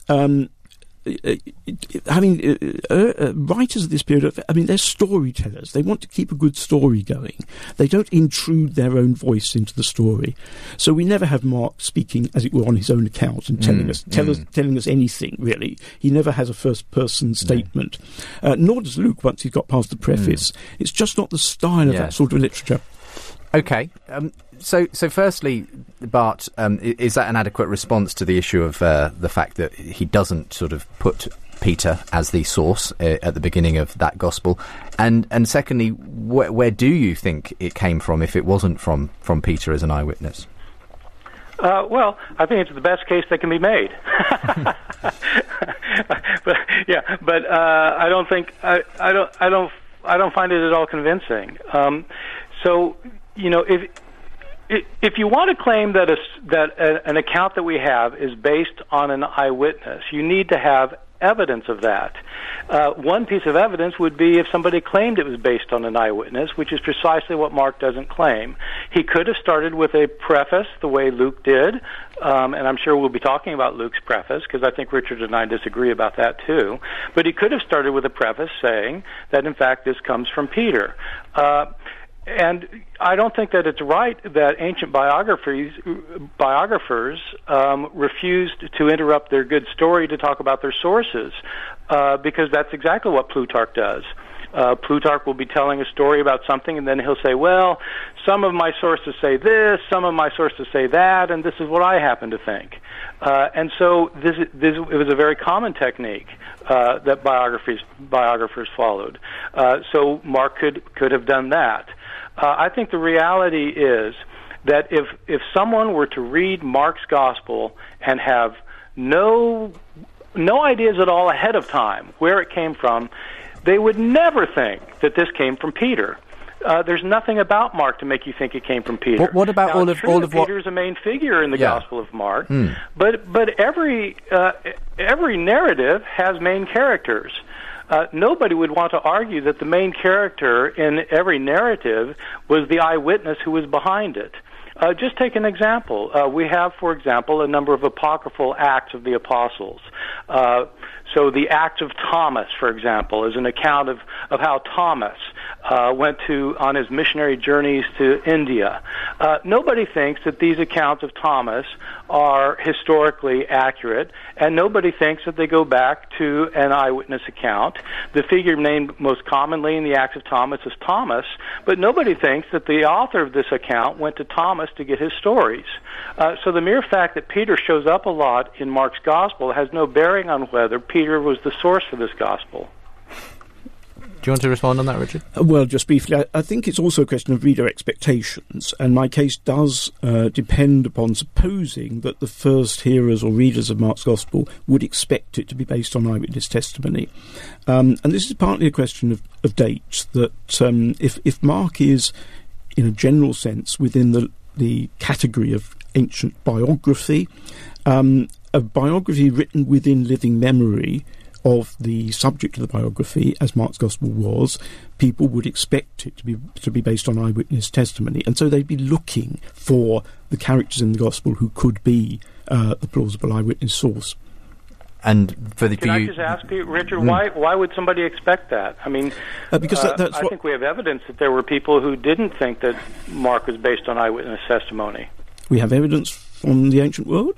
writers of this period, they're storytellers. They want to keep a good story going. They don't intrude their own voice into the story. So we never have Mark speaking, as it were, on his own account and telling us anything, really. He never has a first-person statement. Nor does Luke, once he's got past the preface. It's just not the style of that sort of literature. Okay. So firstly, Bart, is that an adequate response to the issue of the fact that he doesn't sort of put Peter as the source at the beginning of that Gospel? And secondly, where do you think it came from if it wasn't from Peter as an eyewitness? Well, I think it's the best case that can be made. but I don't think I don't find it at all convincing. So, if you want to claim that an account that we have is based on an eyewitness, you need to have evidence of that. One piece of evidence would be if somebody claimed it was based on an eyewitness, which is precisely what Mark doesn't claim. He could have started with a preface, the way Luke did, and I'm sure we'll be talking about Luke's preface, because I think Richard and I disagree about that too. But he could have started with a preface saying that, in fact, this comes from Peter. And I don't think that it's right that ancient biographers refused to interrupt their good story to talk about their sources, because that's exactly what Plutarch does. Plutarch will be telling a story about something, and then he'll say, well, some of my sources say this, some of my sources say that, and this is what I happen to think. And so it was a very common technique that biographers followed. So Mark could have done that. I think the reality is that if someone were to read Mark's gospel and have no ideas at all ahead of time where it came from, they would never think that this came from Peter. There's nothing about Mark to make you think it came from Peter. What about all of what Peter's a main figure in the Gospel of Mark, but every narrative has main characters. Nobody would want to argue that the main character in every narrative was the eyewitness who was behind it. Just take an example. We have, for example, a number of apocryphal Acts of the Apostles. So the Act of Thomas, for example, is an account of how Thomas went on his missionary journeys to India. Nobody thinks that these accounts of Thomas are historically accurate, and nobody thinks that they go back to an eyewitness account. The figure named most commonly in the Acts of Thomas is Thomas, but nobody thinks that the author of this account went to Thomas to get his stories. So the mere fact that Peter shows up a lot in Mark's gospel has no bearing on whether Peter was the source for this gospel. Do you want to respond on that, Richard? Well, just briefly, I think it's also a question of reader expectations, and my case does depend upon supposing that the first hearers or readers of Mark's Gospel would expect it to be based on eyewitness testimony. And this is partly a question of dates, that if Mark is, in a general sense, within the category of ancient biography, a biography written within living memory of the subject of the biography, as Mark's Gospel was, people would expect it to be based on eyewitness testimony, and so they'd be looking for the characters in the Gospel who could be the plausible eyewitness source. And Can I just ask you, Richard, why would somebody expect that? I mean, because that's I think we have evidence that there were people who didn't think that Mark was based on eyewitness testimony. We have evidence from the ancient world?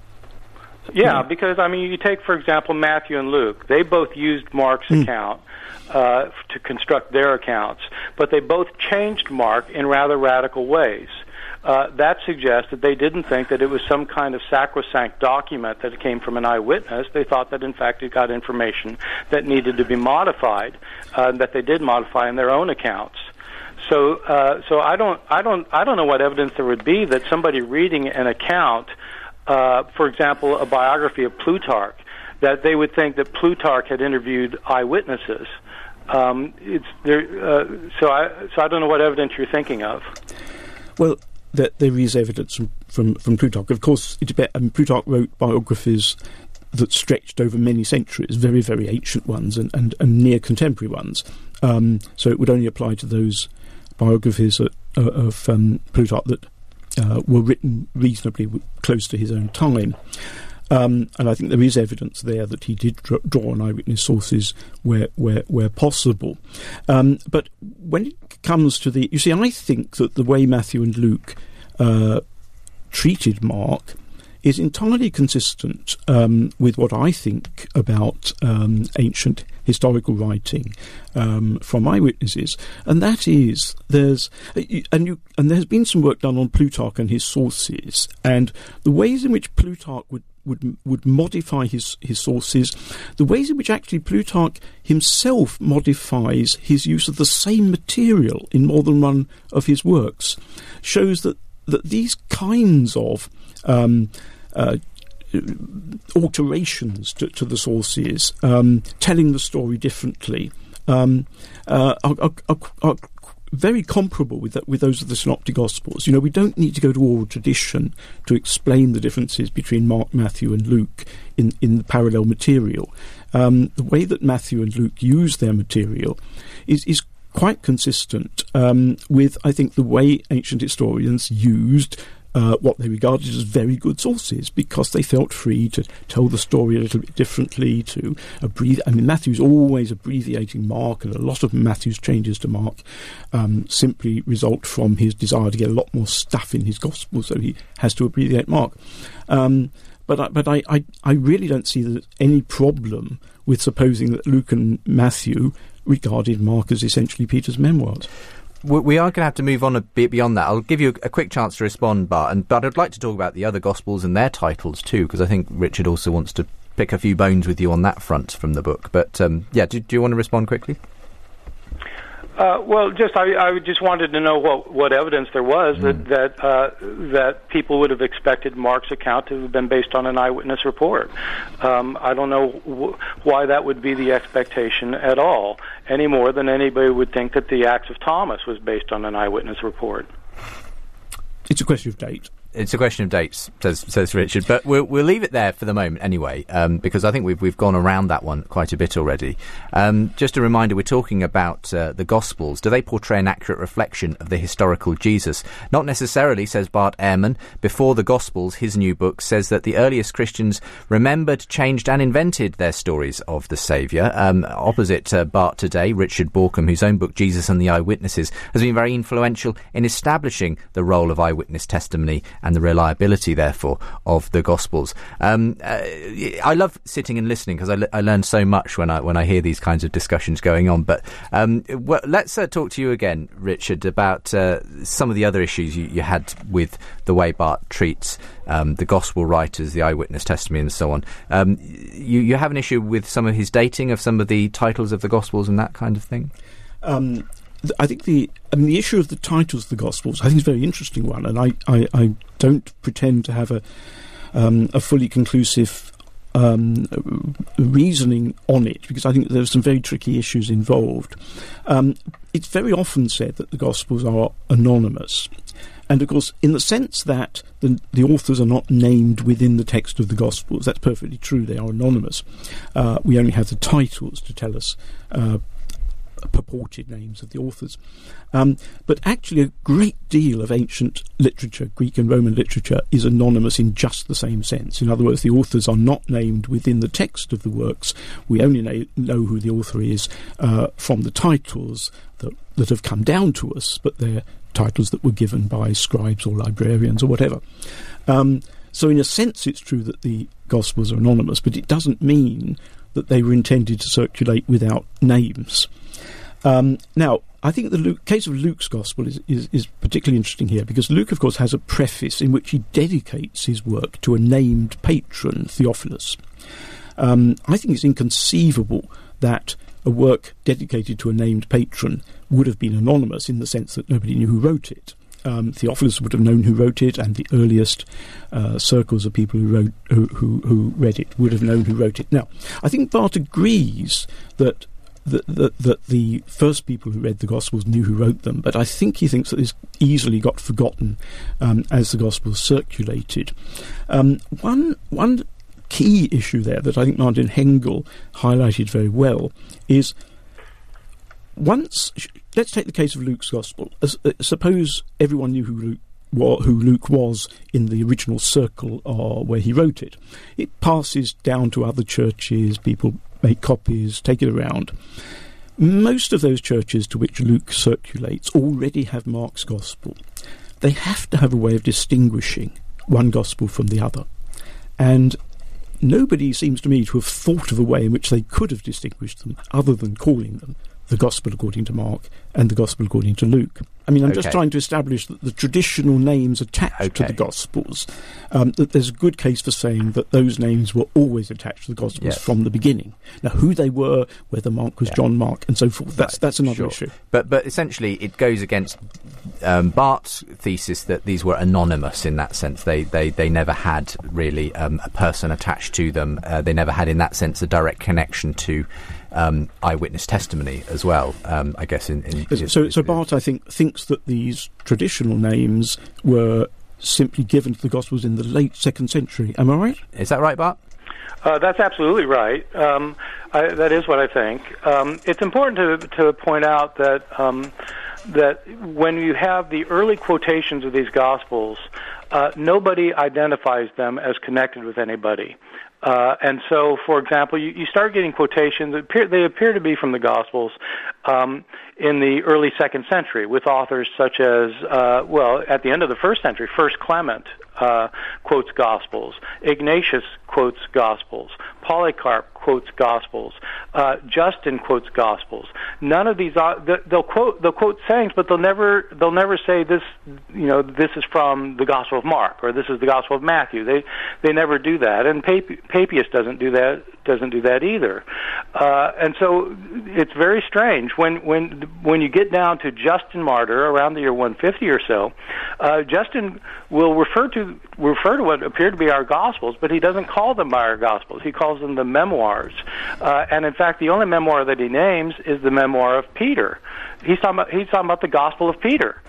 Yeah, because, I mean, you take, for example, Matthew and Luke. They both used Mark's account to construct their accounts, but they both changed Mark in rather radical ways. That suggests that they didn't think that it was some kind of sacrosanct document that came from an eyewitness. They thought that, in fact, it got information that needed to be modified, that they did modify in their own accounts. So I don't know what evidence there would be that somebody reading an account, for example, a biography of Plutarch, that they would think that Plutarch had interviewed eyewitnesses. So I don't know what evidence you're thinking of. Well, there is evidence from Plutarch. Of course, Plutarch wrote biographies that stretched over many centuries, very, very ancient ones and near contemporary ones. So it would only apply to those biographies of Plutarch that were written reasonably close to his own time. And I think there is evidence there that he did draw on eyewitness sources where possible. But when it comes to I think that the way Matthew and Luke treated Mark is entirely consistent with what I think about ancient historical writing from eyewitnesses, and that is there's been some work done on Plutarch and his sources, and the ways in which Plutarch would modify his sources, the ways in which actually Plutarch himself modifies his use of the same material in more than one of his works, shows that these kinds of alterations to the sources, telling the story differently, are very comparable with those of the Synoptic Gospels. You know, we don't need to go to oral tradition to explain the differences between Mark, Matthew, and Luke in the parallel material. The way that Matthew and Luke use their material is quite consistent with, I think, the way ancient historians used what they regarded as very good sources, because they felt free to tell the story a little bit differently, to abbreviate. I mean, Matthew's always abbreviating Mark, and a lot of Matthew's changes to Mark simply result from his desire to get a lot more stuff in his gospel, so he has to abbreviate Mark. But I really don't see any problem with supposing that Luke and Matthew regarded Mark as essentially Peter's memoirs. We are going to have to move on a bit beyond that. I'll give you a quick chance to respond, Bart, but I'd like to talk about the other Gospels and their titles too, because I think Richard also wants to pick a few bones with you on that front from the book. But do you want to respond quickly? Well, I just wanted to know what evidence there was that people would have expected Mark's account to have been based on an eyewitness report. I don't know why that would be the expectation at all, any more than anybody would think that the Acts of Thomas was based on an eyewitness report. It's a question of date. It's a question of dates, says Richard, but we'll leave it there for the moment anyway, because I think we've gone around that one quite a bit already. Just a reminder, we're talking about the Gospels. Do they portray an accurate reflection of the historical Jesus? Not necessarily, says Bart Ehrman. Before the Gospels, his new book says that the earliest Christians remembered, changed and invented their stories of the Saviour. Opposite Bart today, Richard Borkham, whose own book, Jesus and the Eyewitnesses, has been very influential in establishing the role of eyewitness testimony and the reliability, therefore, of the Gospels. I love sitting and listening because I learn so much when I hear these kinds of discussions going on. But let's talk to you again, Richard, about some of the other issues you had with the way Bart treats the Gospel writers, the eyewitness testimony, and so on. You have an issue with some of his dating of some of the titles of the Gospels and that kind of thing? I think the issue of the titles of the Gospels, I think, is a very interesting one, and I don't pretend to have a fully conclusive reasoning on it, because I think there are some very tricky issues involved. It's very often said that the Gospels are anonymous, and of course, in the sense that the authors are not named within the text of the Gospels, that's perfectly true. They are anonymous. We only have the titles to tell us purported names of the authors. But actually a great deal of ancient literature, Greek and Roman literature, is anonymous in just the same sense. In other words, the authors are not named within the text of the works. We only know who the author is from the titles that have come down to us, but they're titles that were given by scribes or librarians or whatever. So in a sense it's true that the Gospels are anonymous, but it doesn't mean that they were intended to circulate without names. Now, I think the case of Luke's Gospel is particularly interesting here, because Luke, of course, has a preface in which he dedicates his work to a named patron, Theophilus. I think it's inconceivable that a work dedicated to a named patron would have been anonymous, in the sense that nobody knew who wrote it. Theophilus would have known who wrote it, and the earliest circles of people who read it would have known who wrote it. Now, I think Bart agrees that the first people who read the Gospels knew who wrote them, but I think he thinks that this easily got forgotten as the Gospels circulated. One key issue there that I think Martin Hengel highlighted very well is, let's take the case of Luke's Gospel. Suppose everyone knew who Luke was in the original circle or where he wrote it. It passes down to other churches, people make copies, take it around. Most of those churches to which Luke circulates already have Mark's Gospel. They have to have a way of distinguishing one Gospel from the other. And nobody seems to me to have thought of a way in which they could have distinguished them other than calling them the Gospel according to Mark and the Gospel according to Luke. I mean, I'm just trying to establish that the traditional names attached to the Gospels, that there's a good case for saying that those names were always attached to the Gospels from the beginning. Now, who they were, whether Mark was John Mark, and so forth, that's another issue. But essentially, it goes against Bart's thesis that these were anonymous in that sense. They never had really a person attached to them. They never had, in that sense, a direct connection to eyewitness testimony as well, I guess. So Bart, I think, thinks that these traditional names were simply given to the Gospels in the late 2nd century. Am I right? Is that right, Bart? That's absolutely right. That is what I think. It's important to point out that that when you have the early quotations of these Gospels, nobody identifies them as connected with anybody. And so, for example, you start getting quotations. They appear to be from the Gospels in the early 2nd century, with authors such as, at the end of the 1st century, First Clement quotes Gospels, Ignatius quotes Gospels, Polycarp quotes Gospels, Justin quotes Gospels. none of these they'll quote sayings, but they'll never say this. This is from the Gospel of Mark or this is the Gospel of Matthew. They never do that, and Papias doesn't do that either. And so it's very strange when you get down to Justin Martyr around the year 150 or so. Justin will refer to what appear to be our Gospels, but he doesn't call them by our Gospels. He calls them the memoirs. And in fact, the only memoir that he names is the memoir of Peter. He's talking about the Gospel of Peter.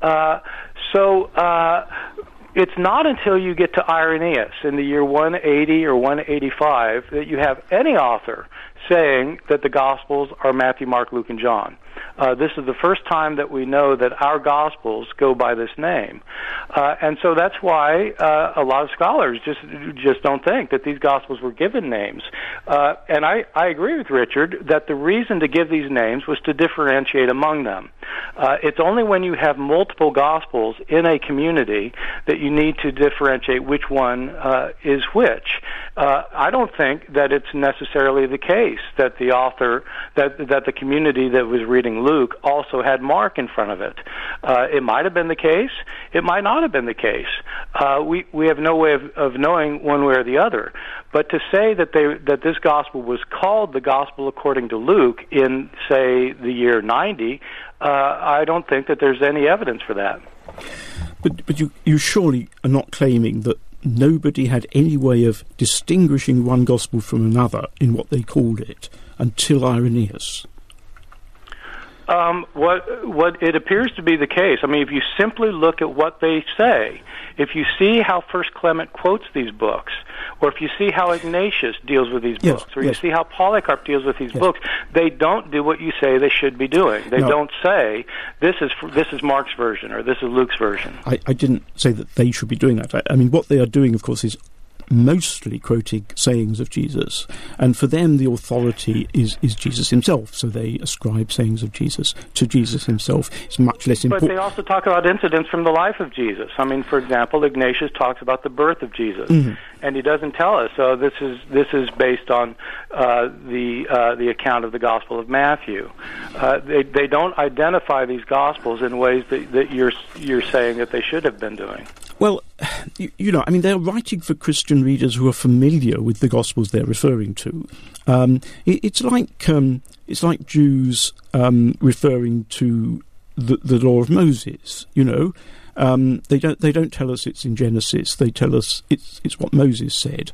It's not until you get to Irenaeus in the year 180 or 185 that you have any author saying that the Gospels are Matthew, Mark, Luke, and John. This is the first time that we know that our Gospels go by this name. And so that's why a lot of scholars just don't think that these Gospels were given names. And I agree with Richard that the reason to give these names was to differentiate among them. It's only when you have multiple Gospels in a community that you need to differentiate which one is which. I don't think that it's necessarily the case that the author, that the community that was reading Luke also had Mark in front of it. It might have been the case. It might not have been the case. We have no way of knowing one way or the other. But to say that this gospel was called the Gospel according to Luke in, say, the year 90, I don't think that there's any evidence for that. But you surely are not claiming that nobody had any way of distinguishing one gospel from another in what they called it until Irenaeus. What it appears to be the case, I mean, if you simply look at what they say, if you see how First Clement quotes these books, or if you see how Ignatius deals with these books, or you see how Polycarp deals with these books, they don't do what you say they should be doing. They don't say, this is Mark's version, or this is Luke's version. I didn't say that they should be doing that. I mean, what they are doing, of course, is mostly quoting sayings of Jesus, and for them the authority is Jesus himself, so they ascribe sayings of Jesus to Jesus himself. It's much less important. But they also talk about incidents from the life of Jesus. I mean, for example, Ignatius talks about the birth of Jesus, and he doesn't tell us. So this is based on the account of the Gospel of Matthew. They don't identify these Gospels in ways that you're saying that they should have been doing. Well, I mean, they're writing for Christian readers who are familiar with the Gospels they're referring to. It's like Jews referring to the law of Moses. They don't tell us it's in Genesis. They tell us it's what Moses said.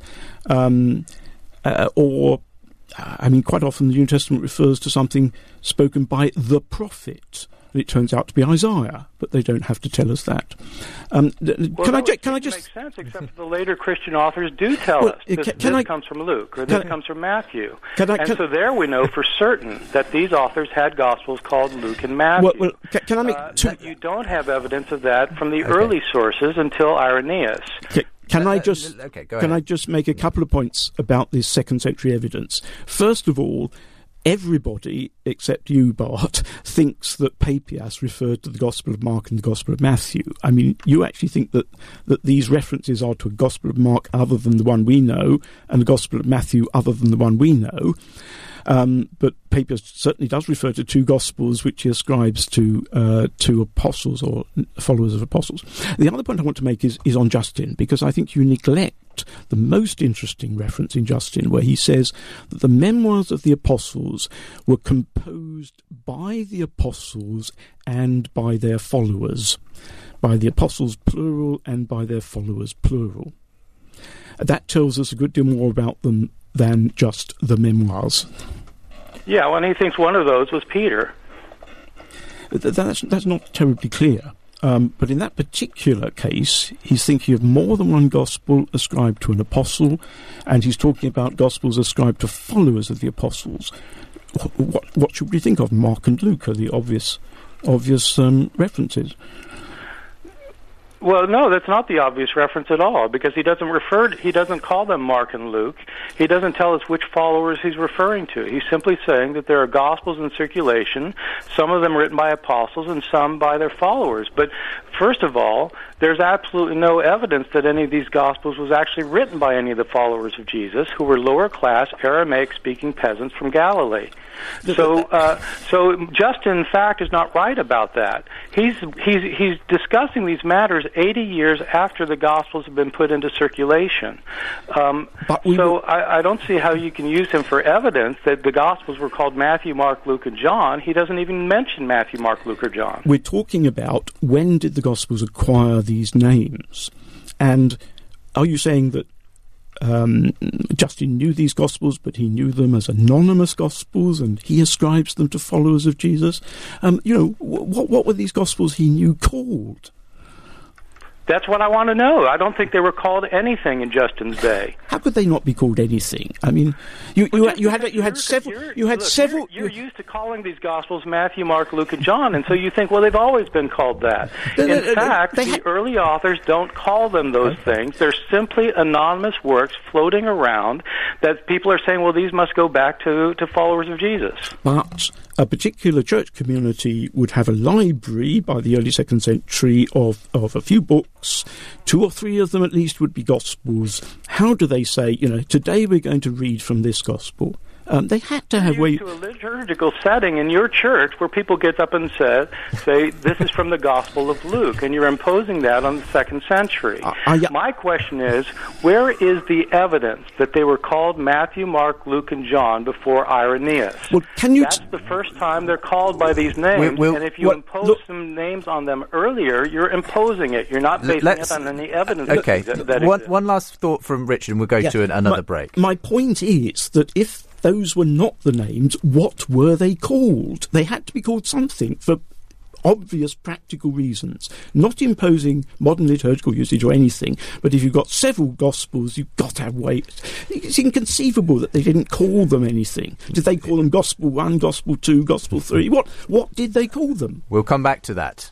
Quite often the New Testament refers to something spoken by the prophet. It turns out to be Isaiah, but they don't have to tell us that. Can I just makes sense, except the later Christian authors do tell us this comes from Luke or this comes from Matthew, so there we know for certain that these authors had Gospels called Luke and Matthew. Can I make that you don't have evidence of that from the early sources until Irenaeus. Can I just make a couple of points about this second century evidence? First of all, everybody, except you, Bart, thinks that Papias referred to the Gospel of Mark and the Gospel of Matthew. I mean, you actually think that these references are to a Gospel of Mark other than the one we know, and the Gospel of Matthew other than the one we know. But Papias certainly does refer to two Gospels which he ascribes to apostles or followers of apostles. The other point I want to make is on Justin, because I think you neglect the most interesting reference in Justin, where he says that the memoirs of the apostles were composed by the apostles and by their followers, by the apostles plural and by their followers plural. That tells us a good deal more about them than just the memoirs. Yeah, well, and he thinks one of those was Peter. That's not terribly clear. But in that particular case, he's thinking of more than one gospel ascribed to an apostle, and he's talking about gospels ascribed to followers of the apostles. What should we think of? Mark and Luke are the obvious references. Well, no, that's not the obvious reference at all, because he doesn't call them Mark and Luke. He doesn't tell us which followers he's referring to. He's simply saying that there are Gospels in circulation, some of them written by apostles and some by their followers. But First of all, there's absolutely no evidence that any of these Gospels was actually written by any of the followers of Jesus, who were lower-class, Aramaic-speaking peasants from Galilee. So Justin, in fact, is not right about that. He's discussing these matters 80 years after the Gospels have been put into circulation. I don't see how you can use him for evidence that the Gospels were called Matthew, Mark, Luke, and John. He doesn't even mention Matthew, Mark, Luke, or John. We're talking about when did the Gospels acquire these names, and are you saying that Justin knew these Gospels, but he knew them as anonymous Gospels, and he ascribes them to followers of Jesus? What were these Gospels he knew called? That's what I want to know. I don't think they were called anything in Justin's day. How could they not be called anything? I mean, you had several. You're used to calling these Gospels Matthew, Mark, Luke, and John, and so you think, well, they've always been called that. In fact, the early authors don't call them those things. They're simply anonymous works floating around that people are saying, well, these must go back to followers of Jesus. But a particular church community would have a library by the early 2nd century of a few books. 2 or 3 of them at least would be Gospels. How do they say, today we're going to read from this Gospel? They had to have to a liturgical setting in your church where people get up and say, this is from the Gospel of Luke, and you're imposing that on the 2nd century. My question is, where is the evidence that they were called Matthew, Mark, Luke, and John before Irenaeus? Well, That's the first time they're called by these names, and if you impose some names on them earlier, you're imposing it. You're not basing it on any evidence. Okay, that one last thought from Richard, and we'll go to another break. My point is that if those were not the names, what were they called? They had to be called something for obvious practical reasons, not imposing modern liturgical usage or anything, but if you've got several Gospels, you've got to have ways. It's inconceivable that they didn't call them anything. Did they call them Gospel 1, Gospel 2, Gospel 3? What did they call them? We'll come back to that.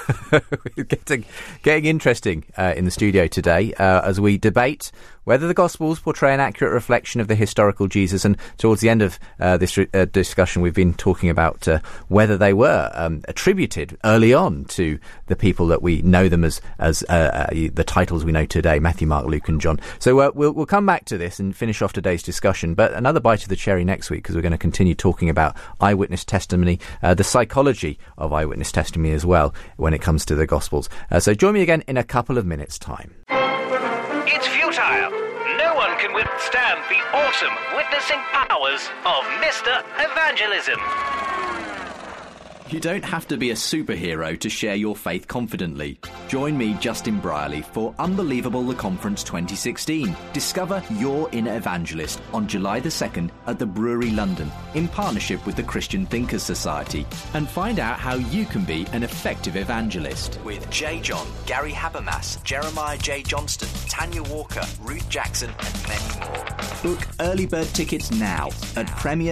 Getting interesting in the studio today as we debate whether the Gospels portray an accurate reflection of the historical Jesus. And towards the end of this discussion, we've been talking about whether they were attributed early on to the people that we know them as the titles we know today, Matthew, Mark, Luke, and John. So we'll come back to this and finish off today's discussion. But another bite of the cherry next week, because we're going to continue talking about eyewitness testimony, the psychology of eyewitness testimony as well when it comes to the Gospels. So join me again in a couple of minutes' time. It's futile. No one can withstand the awesome witnessing powers of Mr. Evangelism. You don't have to be a superhero to share your faith confidently. Join me, Justin Brierley, for Unbelievable the Conference 2016. Discover your inner evangelist on July the 2nd at the Brewery London in partnership with the Christian Thinkers Society, and find out how you can be an effective evangelist. With Jay John, Gary Habermas, Jeremiah J. Johnston, Tanya Walker, Ruth Jackson and many more. Book early bird tickets now at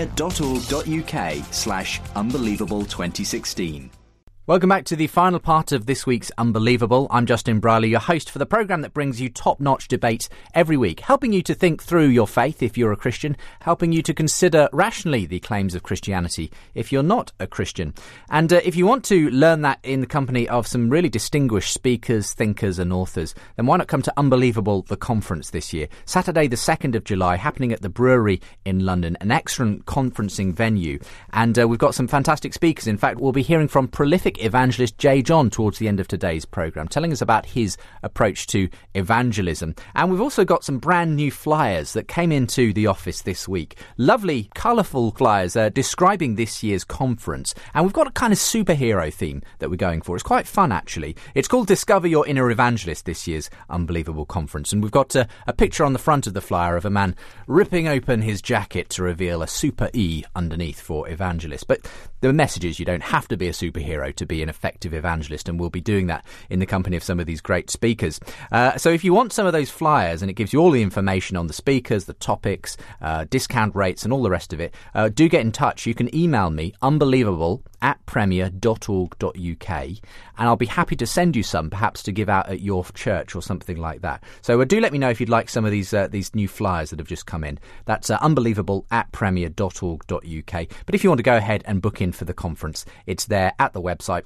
premier.org.uk/Unbelievable2016. Welcome back to the final part of this week's Unbelievable. I'm Justin Brierley, your host for the programme that brings you top-notch debate every week, helping you to think through your faith if you're a Christian, helping you to consider rationally the claims of Christianity if you're not a Christian. And if you want to learn that in the company of some really distinguished speakers, thinkers and authors, then why not come to Unbelievable the Conference this year? Saturday the 2nd of July, happening at the Brewery in London, an excellent conferencing venue. And we've got some fantastic speakers. In fact, we'll be hearing from prolific evangelist Jay John towards the end of today's programme, telling us about his approach to evangelism. And we've also got some brand new flyers that came into the office this week. Lovely, colourful flyers describing this year's conference. And we've got a kind of superhero theme that we're going for. It's quite fun, actually. It's called Discover Your Inner Evangelist, this year's Unbelievable Conference. And we've got a picture on the front of the flyer of a man ripping open his jacket to reveal a super E underneath for evangelist. But the message is you don't have to be a superhero to be an effective evangelist, and we'll be doing that in the company of some of these great speakers. So if you want some of those flyers, and it gives you all the information on the speakers, the topics, discount rates and all the rest of it, do get in touch. You can email me, unbelievable unbelievable@premier.org.uk, and I'll be happy to send you some, perhaps to give out at your church or something like that. So do let me know if you'd like some of these new flyers that have just come in. That's unbelievable@premier.org.uk. But if you want to go ahead and book in for the conference, it's there at the website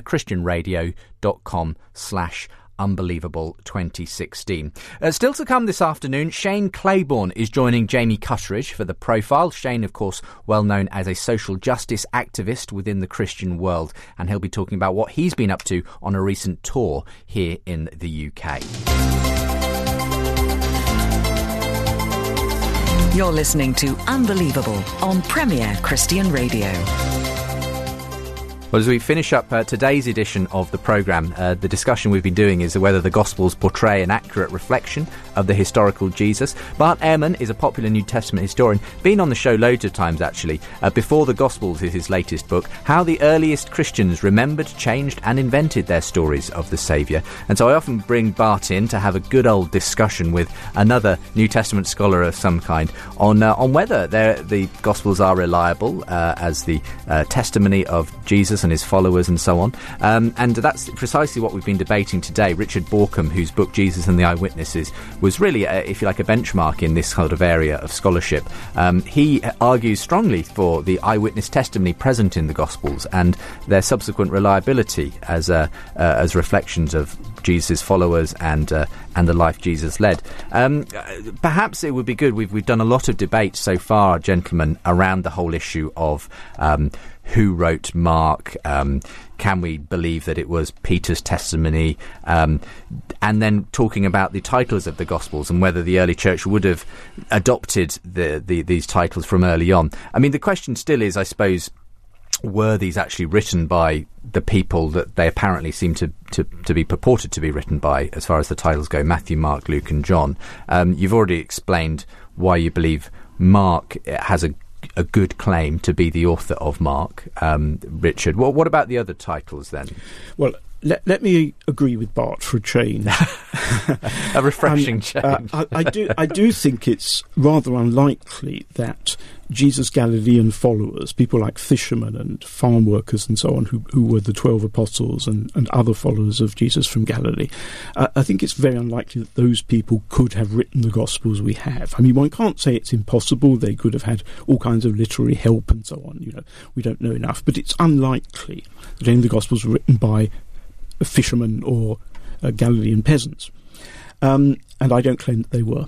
premierchristianradio.com/Unbelievable 2016. Still to come this afternoon, Shane Claiborne is joining Jamie Cutteridge for The Profile. Shane, of course, well known as a social justice activist within the Christian world, and he'll be talking about what he's been up to on a recent tour here in the UK. You're listening to Unbelievable on Premier Christian Radio. Well, as we finish up today's edition of the programme, the discussion we've been doing is whether the Gospels portray an accurate reflection of the historical Jesus. Bart Ehrman is a popular New Testament historian, been on the show loads of times actually. Before the Gospels is his latest book, How the Earliest Christians Remembered, Changed and Invented Their Stories of the Saviour. And so I often bring Bart in to have a good old discussion with another New Testament scholar of some kind on whether the Gospels are reliable as the testimony of Jesus and his followers and so on. And that's precisely what we've been debating today. Richard Borkham, whose book Jesus and the Eyewitnesses was really, if you like, a benchmark in this sort of area of scholarship. He argues strongly for the eyewitness testimony present in the Gospels and their subsequent reliability as reflections of Jesus' followers and the life Jesus led. Perhaps it would be good. We've done a lot of debate so far, gentlemen, around the whole issue of who wrote Mark. Can we believe that it was Peter's testimony? And then talking about the titles of the Gospels and whether the early church would have adopted these titles from early on. I mean, the question still is, I suppose, were these actually written by the people that they apparently seem to be purported to be written by, as far as the titles go, Matthew, Mark, Luke and John? You've already explained why you believe Mark has a good claim to be the author of Mark. Richard, what about the other titles then? Well, let me agree with Bart for a change. A refreshing change. I do think it's rather unlikely that Jesus' Galilean followers, people like fishermen and farm workers and so on, who were the 12 apostles and other followers of Jesus from Galilee, I think it's very unlikely that those people could have written the Gospels we have. I mean, one can't say it's impossible. They could have had all kinds of literary help and so on. You know, we don't know enough. But it's unlikely that any of the Gospels were written by fishermen or Galilean peasants. And I don't claim that they were.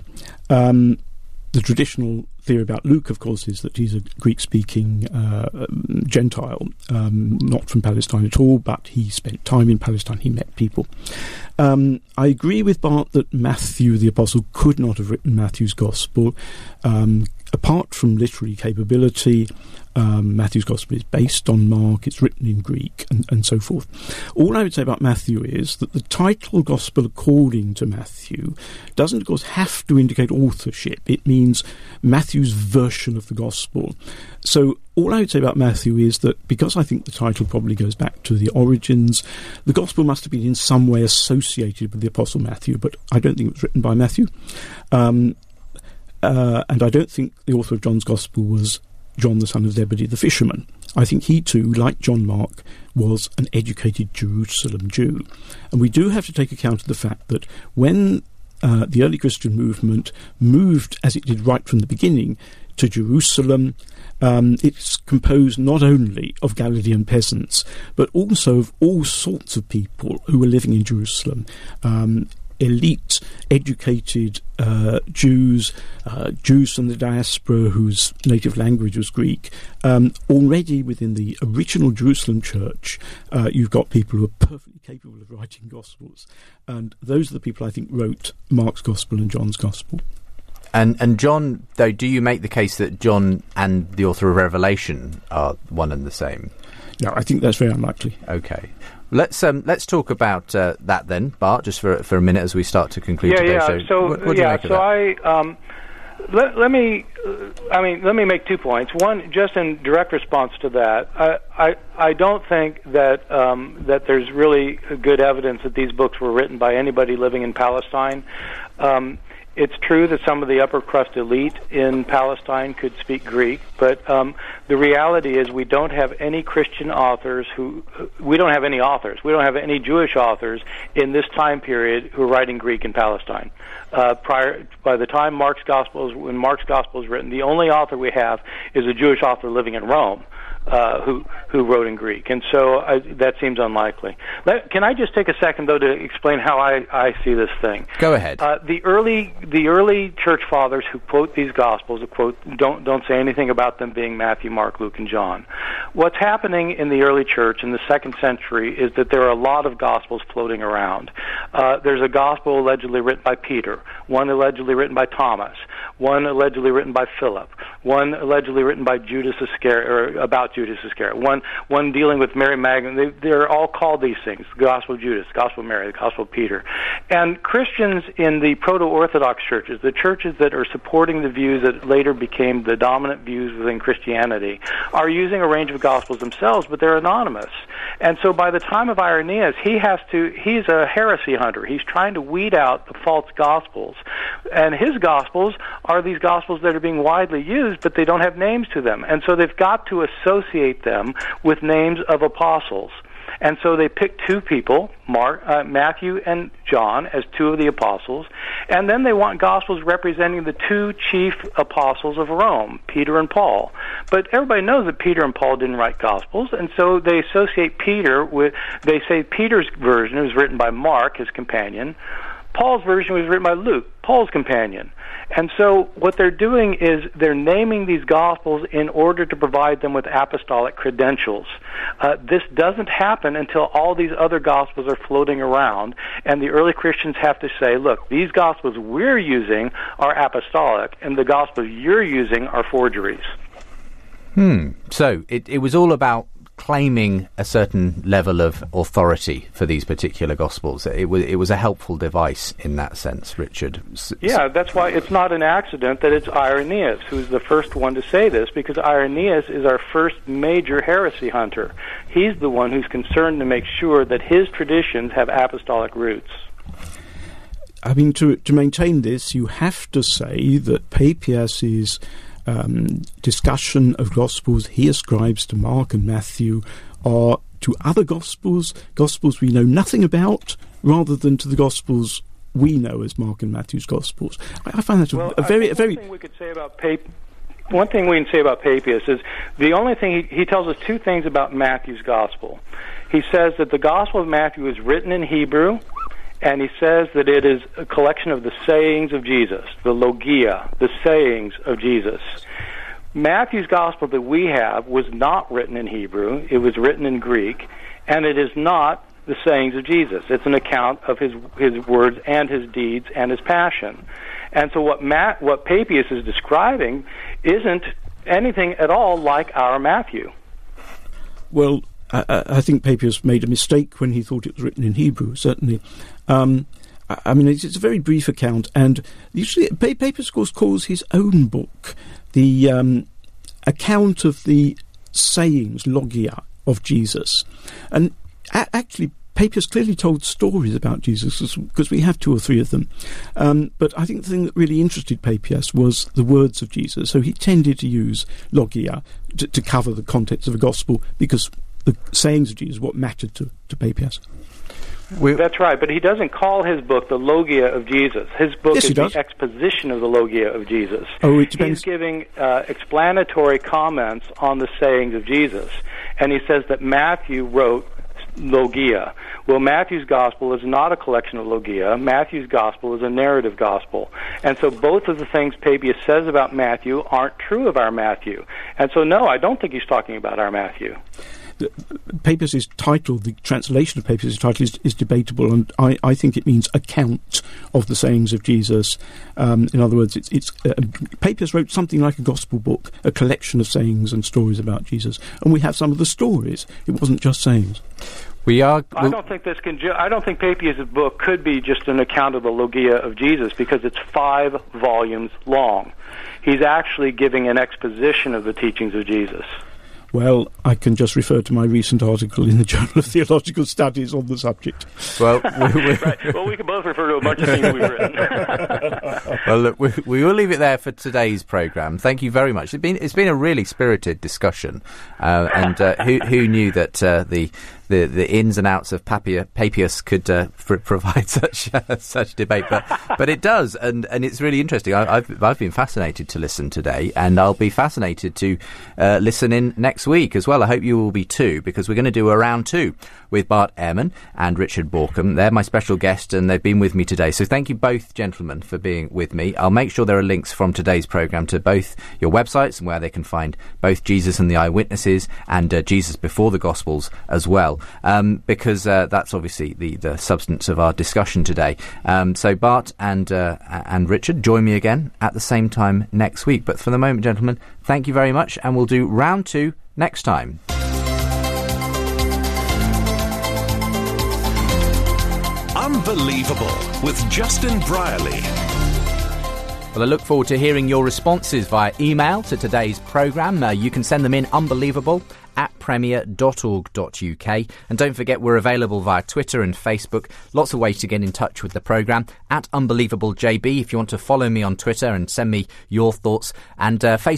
The traditional theory about Luke, of course, is that he's a Greek-speaking Gentile, not from Palestine at all, but he spent time in Palestine, he met people. I agree with Bart that Matthew, the Apostle, could not have written Matthew's Gospel. Apart from literary capability, Matthew's Gospel is based on Mark, it's written in Greek, and so forth. All I would say about Matthew is that the title Gospel according to Matthew doesn't, of course, have to indicate authorship. It means Matthew's version of the Gospel. So all I would say about Matthew is that, because I think the title probably goes back to the origins, the Gospel must have been in some way associated with the Apostle Matthew, but I don't think it was written by Matthew. And I don't think the author of John's Gospel was John the son of Zebedee the fisherman. I think he too, like John Mark, was an educated Jerusalem Jew. And we do have to take account of the fact that when the early Christian movement moved, as it did right from the beginning, to Jerusalem, it's composed not only of Galilean peasants, but also of all sorts of people who were living in Jerusalem. Elite, educated Jews, Jews from the diaspora whose native language was Greek. Already within the original Jerusalem church, you've got people who are perfectly capable of writing Gospels. And those are the people I think wrote Mark's Gospel and John's Gospel. And John, though, do you make the case that John and the author of Revelation are one and the same? No, I think that's very unlikely. Okay. Let's talk about that then, Bart, just for a minute as we start to conclude today's show. So what do you make of that? Let me make 2 points. One, just in direct response to that, I don't think that that there's really good evidence that these books were written by anybody living in Palestine. It's true that some of the upper crust elite in Palestine could speak Greek, but the reality is we don't have any Christian authors we don't have any authors. We don't have any Jewish authors in this time period who are writing Greek in Palestine. By the time when Mark's Gospel is written, the only author we have is a Jewish author living in Rome. Who wrote in Greek, and so that seems unlikely. Can I just take a second, though, to explain how I see this thing? Go ahead. The early church fathers who quote these Gospels, don't say anything about them being Matthew, Mark, Luke, and John. What's happening in the early church in the 2nd century is that there are a lot of Gospels floating around. There's a Gospel allegedly written by Peter, one allegedly written by Thomas, one allegedly written by Philip, one allegedly written by Judas Iscariot, or about Judas Iscariot, one dealing with Mary Magdalene. They're all called these things: the Gospel of Judas, the Gospel of Mary, the Gospel of Peter. And Christians in the proto-Orthodox churches, the churches that are supporting the views that later became the dominant views within Christianity, are using a range of Gospels themselves, but they're anonymous. And so by the time of Irenaeus, he's a heresy hunter. He's trying to weed out the false Gospels. And his Gospels are these Gospels that are being widely used, but they don't have names to them. And so they've got to associate them with names of apostles. And so they pick two people, Matthew and John, as two of the apostles, and then they want Gospels representing the two chief apostles of Rome, Peter and Paul. But everybody knows that Peter and Paul didn't write Gospels, and so they associate Peter with, they say Peter's version was written by Mark, his companion. Paul's version was written by Luke, Paul's companion. And so what they're doing is they're naming these Gospels in order to provide them with apostolic credentials. This doesn't happen until all these other Gospels are floating around, and the early Christians have to say, look, these Gospels we're using are apostolic, and the Gospels you're using are forgeries. So it was all about claiming a certain level of authority for these particular Gospels. It was a helpful device in that sense, Richard. Yeah, that's why it's not an accident that it's Irenaeus who's the first one to say this, because Irenaeus is our first major heresy hunter. He's the one who's concerned to make sure that his traditions have apostolic roots. I mean, to maintain this, you have to say that Papias's discussion of Gospels he ascribes to Mark and Matthew are to other Gospels we know nothing about, rather than to the Gospels we know as Mark and Matthew's Gospels. I find that a very... One thing we can say about Papias is the only thing he tells us two things about Matthew's Gospel. He says that the Gospel of Matthew is written in Hebrew, and he says that it is a collection of the sayings of Jesus, the logia, the sayings of Jesus. Matthew's Gospel that we have was not written in Hebrew. It was written in Greek, and it is not the sayings of Jesus. It's an account of his words and his deeds and his passion. And so what Papias is describing isn't anything at all like our Matthew. Well, I think Papias made a mistake when he thought it was written in Hebrew, certainly. I mean, it's a very brief account, and usually Papias, of course, calls his own book the account of the sayings, logia, of Jesus. And actually, Papias clearly told stories about Jesus, because we have two or three of them. But I think the thing that really interested Papias was the words of Jesus. So he tended to use logia to cover the context of a gospel, because the sayings of Jesus what mattered to Papias. That's right, but he doesn't call his book the Logia of Jesus. His book is the exposition of the Logia of Jesus. Oh, it depends. He's giving explanatory comments on the sayings of Jesus, and he says that Matthew wrote Logia. Well, Matthew's Gospel is not a collection of Logia. Matthew's Gospel is a narrative Gospel. And so both of the things Papias says about Matthew aren't true of our Matthew. And so, no, I don't think he's talking about our Matthew. Papias's title, the translation of Papias's title is debatable, and I think it means account of the sayings of Jesus. In other words, Papias wrote something like a gospel book, a collection of sayings and stories about Jesus, and we have some of the stories. It wasn't just sayings. I don't think Papias' book could be just an account of the Logia of Jesus, because it's 5 volumes long. He's actually giving an exposition of the teachings of Jesus. Well, I can just refer to my recent article in the Journal of Theological Studies on the subject. Well, right. Well, we can both refer to a bunch of things we've written. Well, look, we will leave it there for today's programme. Thank you very much. It's been a really spirited discussion, and who knew that the ins and outs of Papias could provide such debate, but it does, and it's really interesting. I've been fascinated to listen today, and I'll be fascinated to listen in next week as well. I hope you will be too, because we're going to do a round 2 with Bart Ehrman and Richard Borkham. They're my special guest, and they've been with me today. So thank you both, gentlemen, for being with me. I'll make sure there are links from today's programme to both your websites and where they can find both Jesus and the Eyewitnesses and Jesus Before the Gospels as well, because that's obviously the substance of our discussion today. So Bart and Richard, join me again at the same time next week. But for the moment, gentlemen, thank you very much, and we'll do round 2 next time. Unbelievable with Justin Brierley. Well, I look forward to hearing your responses via email to today's programme. You can send them in unbelievable@premier.org.uk. And don't forget, we're available via Twitter and Facebook. Lots of ways to get in touch with the programme. @UnbelievableJB if you want to follow me on Twitter and send me your thoughts. And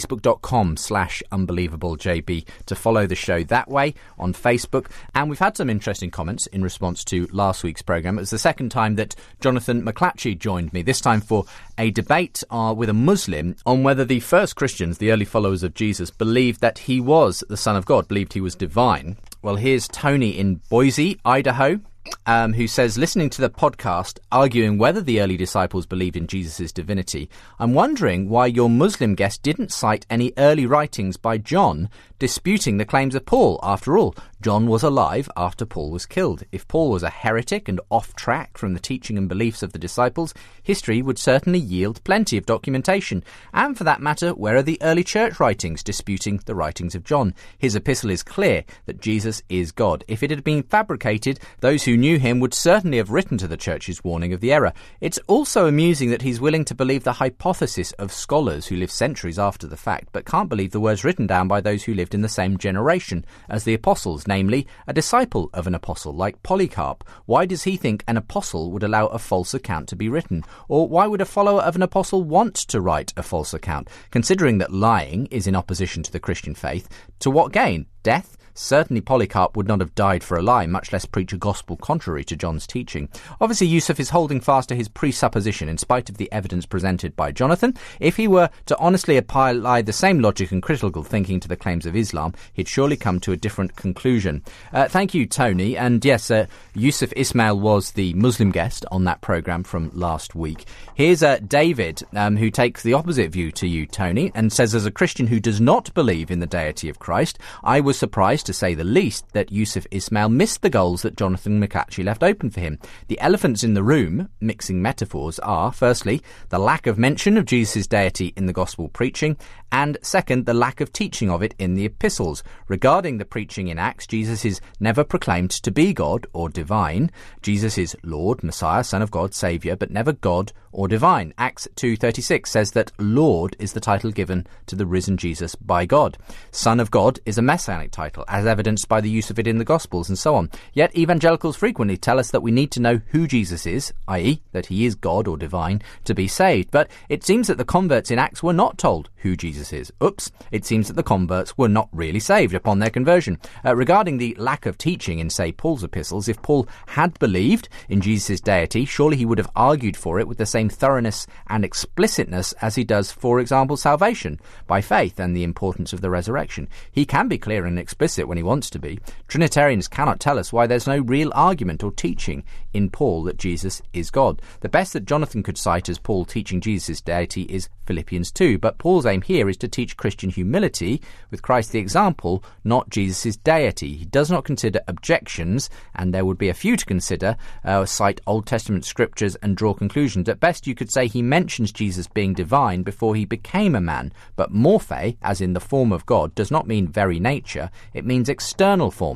Facebook.com/UnbelievableJB to follow the show that way on Facebook. And we've had some interesting comments in response to last week's programme. It was the second time that Jonathan McClatchy joined me, this time for a debate with a Muslim on whether the first Christians, the early followers of Jesus, believed that he was the Son of God, believed he was divine. Well, here's Tony in Boise, Idaho, who says, listening to the podcast arguing whether the early disciples believed in Jesus' divinity, I'm wondering why your Muslim guest didn't cite any early writings by John disputing the claims of Paul. After all, John was alive after Paul was killed. If Paul was a heretic and off track from the teaching and beliefs of the disciples, history would certainly yield plenty of documentation. And for that matter, where are the early church writings disputing the writings of John? His epistle is clear that Jesus is God. If it had been fabricated, those who knew him would certainly have written to the church's warning of the error. It's also amusing that he's willing to believe the hypothesis of scholars who lived centuries after the fact, but can't believe the words written down by those who lived in the same generation as the apostles, namely a disciple of an apostle like Polycarp. Why does he think an apostle would allow a false account to be written? Or why would a follower of an apostle want to write a false account? Considering that lying is in opposition to the Christian faith, to what gain? Death? Certainly Polycarp would not have died for a lie, much less preach a gospel contrary to John's teaching. Obviously, Yusuf is holding fast to his presupposition in spite of the evidence presented by Jonathan. If he were to honestly apply the same logic and critical thinking to the claims of Islam, he'd surely come to a different conclusion. Thank you, Tony. And yes, Yusuf Ismail was the Muslim guest on that programme from last week. Here's David, who takes the opposite view to you, Tony, and says, as a Christian who does not believe in the deity of Christ, I was surprised, to say the least, that Yusuf Ismail missed the goals that Jonathan McClatchy left open for him. The elephants in the room, mixing metaphors, are, firstly, the lack of mention of Jesus' deity in the gospel preaching, and second, the lack of teaching of it in the epistles. Regarding the preaching in Acts, Jesus is never proclaimed to be God or divine. Jesus is Lord, Messiah, Son of God, Saviour, but never God or divine. Acts 2:36 says that Lord is the title given to the risen Jesus by God. Son of God is a messianic title, as evidenced by the use of it in the Gospels and so on. Yet evangelicals frequently tell us that we need to know who Jesus is, i.e. that he is God or divine, to be saved. But it seems that the converts in Acts were not told who Jesus is. Oops. It seems that the converts were not really saved upon their conversion. Regarding the lack of teaching in, say, Paul's epistles, if Paul had believed in Jesus' deity, surely he would have argued for it with the same thoroughness and explicitness as he does, for example, salvation by faith and the importance of the resurrection. He can be clear and explicit when he wants to be. Trinitarians cannot tell us why there's no real argument or teaching in Paul that Jesus is God. The best that Jonathan could cite as Paul teaching Jesus' deity is Philippians 2, but Paul's aim here is to teach Christian humility with Christ the example, not Jesus' deity. He does not consider objections, and there would be a few to consider, cite Old Testament scriptures and draw conclusions. At best, you could say he mentions Jesus being divine before he became a man, but morphe, as in the form of God, does not mean very nature, it means external form.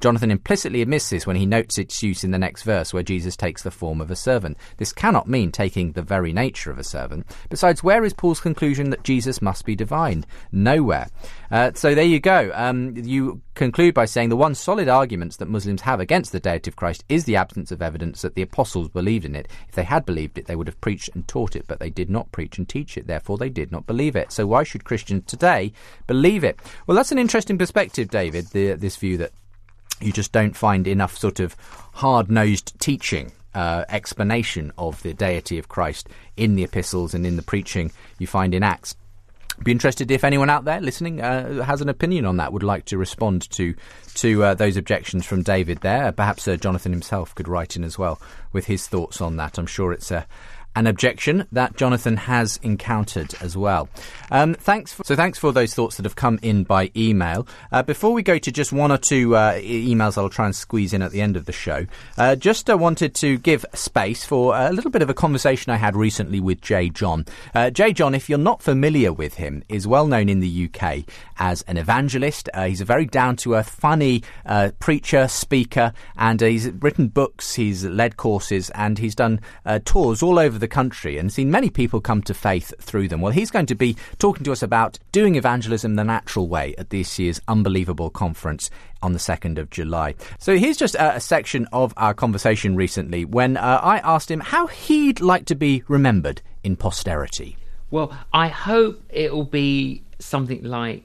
Jonathan implicitly admits this when he notes its use in the next verse, where Jesus takes the form of a servant. This cannot mean taking the very nature of a servant. Besides, where is Paul's conclusion that Jesus must be divine? Nowhere. So there you go. You conclude by saying the one solid argument that Muslims have against the deity of Christ is the absence of evidence that the apostles believed in it. If they had believed it, they would have preached and taught it, but they did not preach and teach it. Therefore, they did not believe it. So why should Christians today believe it? Well, that's an interesting perspective, David, this view that you just don't find enough sort of hard-nosed teaching, explanation of the deity of Christ in the epistles and in the preaching you find in Acts. Be interested if anyone out there listening has an opinion on that, would like to respond to those objections from David there. Perhaps Jonathan himself could write in as well with his thoughts on that. I'm sure it's an objection that Jonathan has encountered as well. Thanks for those thoughts that have come in by email. Before we go to just one or two emails I'll try and squeeze in at the end of the show, just wanted to give space for a little bit of a conversation I had recently with J. John. J. John, if you're not familiar with him, is well known in the UK as an evangelist. He's a very down-to-earth, funny preacher, speaker, and he's written books, he's led courses, and he's done tours all over the country and seen many people come to faith through them. Well, he's going to be talking to us about doing evangelism the natural way at this year's Unbelievable conference on the 2nd of July. So here's just a section of our conversation recently when I asked him how he'd like to be remembered in posterity. Well, I hope it'll be something like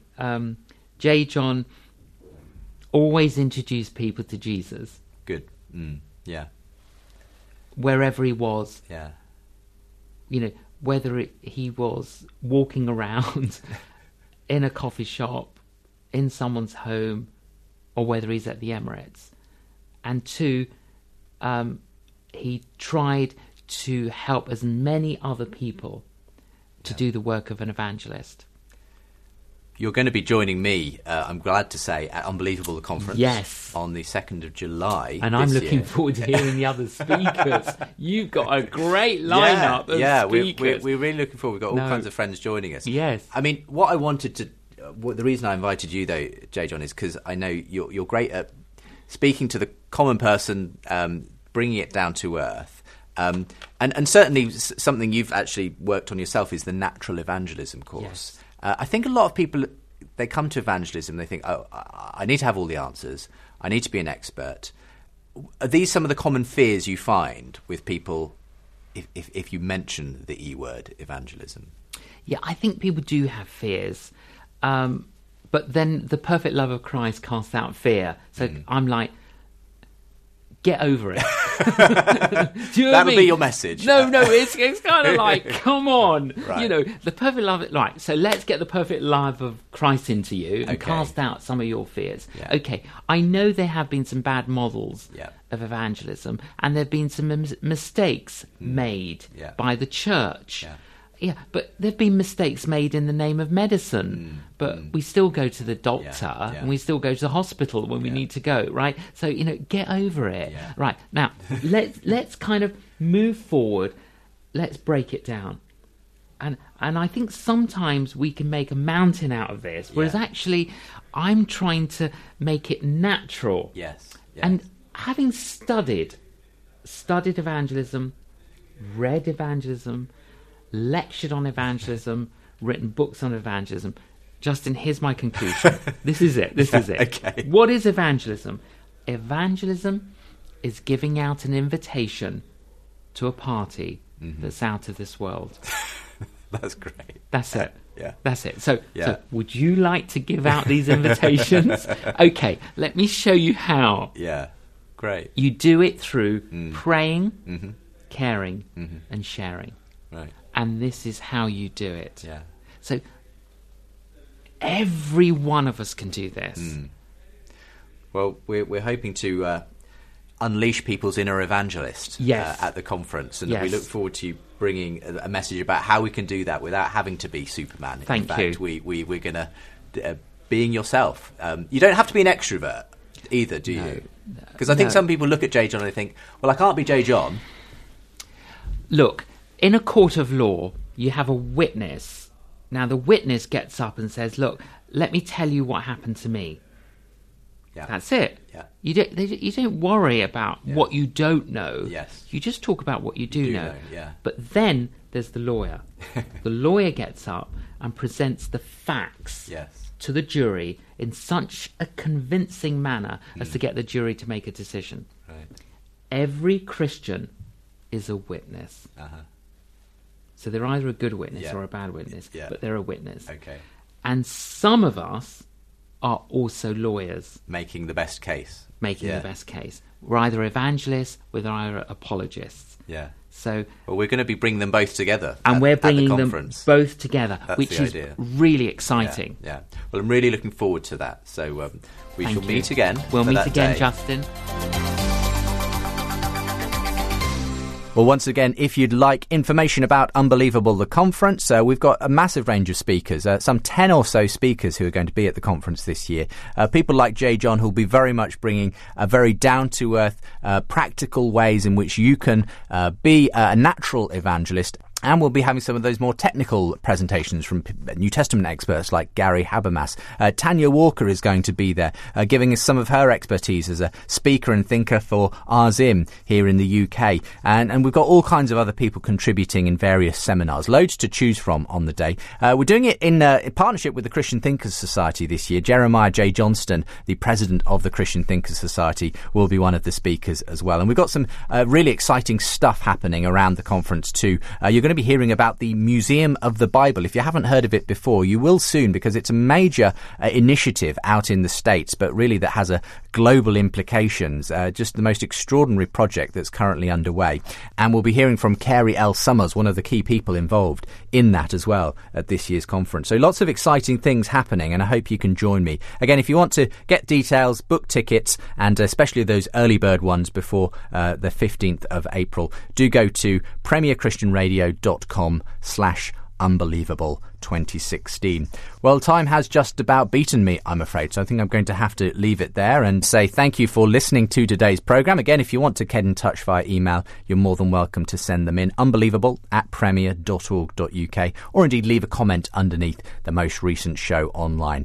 J. John always introduced people to Jesus. Good. Yeah. Wherever he was. Yeah. You know, whether he was walking around in a coffee shop, in someone's home, or whether he's at the Emirates. And two, he tried to help as many other people to do the work of an evangelist. You're going to be joining me, I'm glad to say, at Unbelievable the conference. Yes. On the 2nd of July. And I'm looking forward to hearing the other speakers. You've got a great lineup of speakers. We're really looking forward. We've got all kinds of friends joining us. Yes. I mean, what I wanted to... the reason I invited you, though, J. John, is because I know you're great at speaking to the common person, bringing it down to earth. And certainly something you've actually worked on yourself is the natural evangelism course. Yes. I think a lot of people, they come to evangelism, they think, oh, I need to have all the answers. I need to be an expert. Are these some of the common fears you find with people if you mention the E word, evangelism? Yeah, I think people do have fears. But then the perfect love of Christ casts out fear. So I'm like, get over it. Do you know That'll be your message. No, it's kind of like, come on. Right. You know, the perfect love... Right, so let's get the perfect love of Christ into you and cast out some of your fears. Yeah. Okay, I know there have been some bad models of evangelism, and there have been some mistakes made by the church. Yeah, but there have been mistakes made in the name of medicine, but we still go to the doctor and we still go to the hospital when we need to go, right? So, you know, get over it. Yeah. Right, now, let's kind of move forward. Let's break it down. And I think sometimes we can make a mountain out of this, whereas actually I'm trying to make it natural. Yes. And having studied evangelism, read evangelism, lectured on evangelism, written books on evangelism. Justin, here's my conclusion. This is it. Okay. What is evangelism? Evangelism is giving out an invitation to a party that's out of this world. That's great. That's it. Yeah. That's it. So would you like to give out these invitations? Okay, let me show you how. Yeah. Great. You do it through praying, caring, and sharing. Right. And this is how you do it. Yeah. So every one of us can do this. Well, we're hoping to unleash people's inner evangelist at the conference, and we look forward to you bringing a message about how we can do that without having to be Superman. Thank you. In fact, we're going to being yourself. You don't have to be an extrovert either, do you? Because I think some people look at J. John and they think, well, I can't be J. John. Look, in a court of law, you have a witness. Now, the witness gets up and says, look, let me tell you what happened to me. Yeah. That's it. Yeah. You don't worry about what you don't know. Yes. You just talk about what you do know. Yeah. But then there's the lawyer. The lawyer gets up and presents the facts to the jury in such a convincing manner as to get the jury to make a decision. Right. Every Christian is a witness. So they're either a good witness or a bad witness, but they're a witness. Okay. And some of us are also lawyers. Making the best case. The best case. We're either evangelists, we're either apologists. Yeah. So, well, we're going to be bringing them both together. And we're bringing them both together, That's which is really exciting. Yeah. Well, I'm really looking forward to that. So we shall meet again. We'll meet again, day. Justin. Well, once again, if you'd like information about Unbelievable, the conference, we've got a massive range of speakers, some 10 or so speakers who are going to be at the conference this year. People like J. John, who'll be very much bringing very down-to-earth, practical ways in which you can be a natural evangelist. And we'll be having some of those more technical presentations from New Testament experts like Gary Habermas. Tanya Walker is going to be there, giving us some of her expertise as a speaker and thinker for ARZIM here in the UK. And we've got all kinds of other people contributing in various seminars. Loads to choose from on the day. We're doing it in partnership with the Christian Thinkers Society this year. Jeremiah J. Johnston, the president of the Christian Thinkers Society, will be one of the speakers as well. And we've got some really exciting stuff happening around the conference too. You're going to be hearing about the Museum of the Bible. If you haven't heard of it before, you will soon, because it's a major initiative out in the States, but really that has a global implications. Just the most extraordinary project that's currently underway. And we'll be hearing from Carey L. Summers, one of the key people involved in that as well at this year's conference. So lots of exciting things happening, and I hope you can join me. Again, if you want to get details, book tickets, and especially those early bird ones before the 15th of April, do go to premierchristianradio.com/unbelievable 2016. Well, time has just about beaten me, I'm afraid, so I think I'm going to have to leave it there and say thank you for listening to today's programme. Again, if you want to get in touch via email, you're more than welcome to send them in, unbelievable@premier.org.uk, or indeed leave a comment underneath the most recent show online.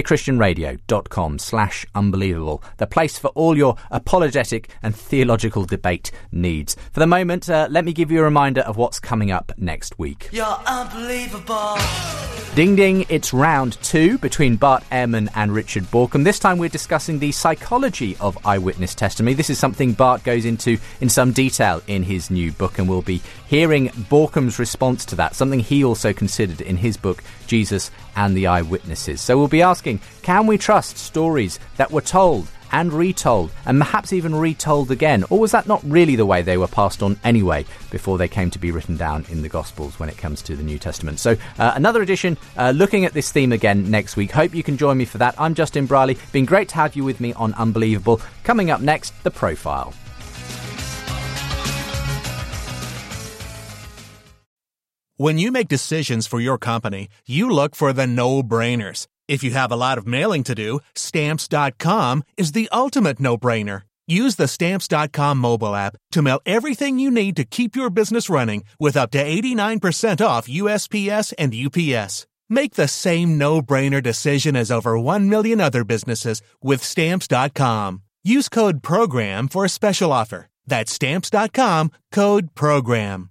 premierchristianradio.com/unbelievable, the place for all your apologetic and theological debate needs. For the moment, let me give you a reminder of what's coming up next week. You're unbelievable. Ding ding, it's round 2 between Bart Ehrman and Richard Bauckham. This time we're discussing the psychology of eyewitness testimony. This is something Bart goes into in some detail in his new book, and we'll be hearing Bauckham's response to that, something he also considered in his book, Jesus and the Eyewitnesses. So we'll be asking, can we trust stories that were told and retold, and perhaps even retold again? Or was that not really the way they were passed on anyway before they came to be written down in the Gospels when it comes to the New Testament? So another edition looking at this theme again next week. Hope you can join me for that. I'm Justin Brierley. Been great to have you with me on Unbelievable. Coming up next, The Profile. When you make decisions for your company, you look for the no-brainers. If you have a lot of mailing to do, Stamps.com is the ultimate no-brainer. Use the Stamps.com mobile app to mail everything you need to keep your business running with up to 89% off USPS and UPS. Make the same no-brainer decision as over 1 million other businesses with Stamps.com. Use code PROGRAM for a special offer. That's Stamps.com, code PROGRAM.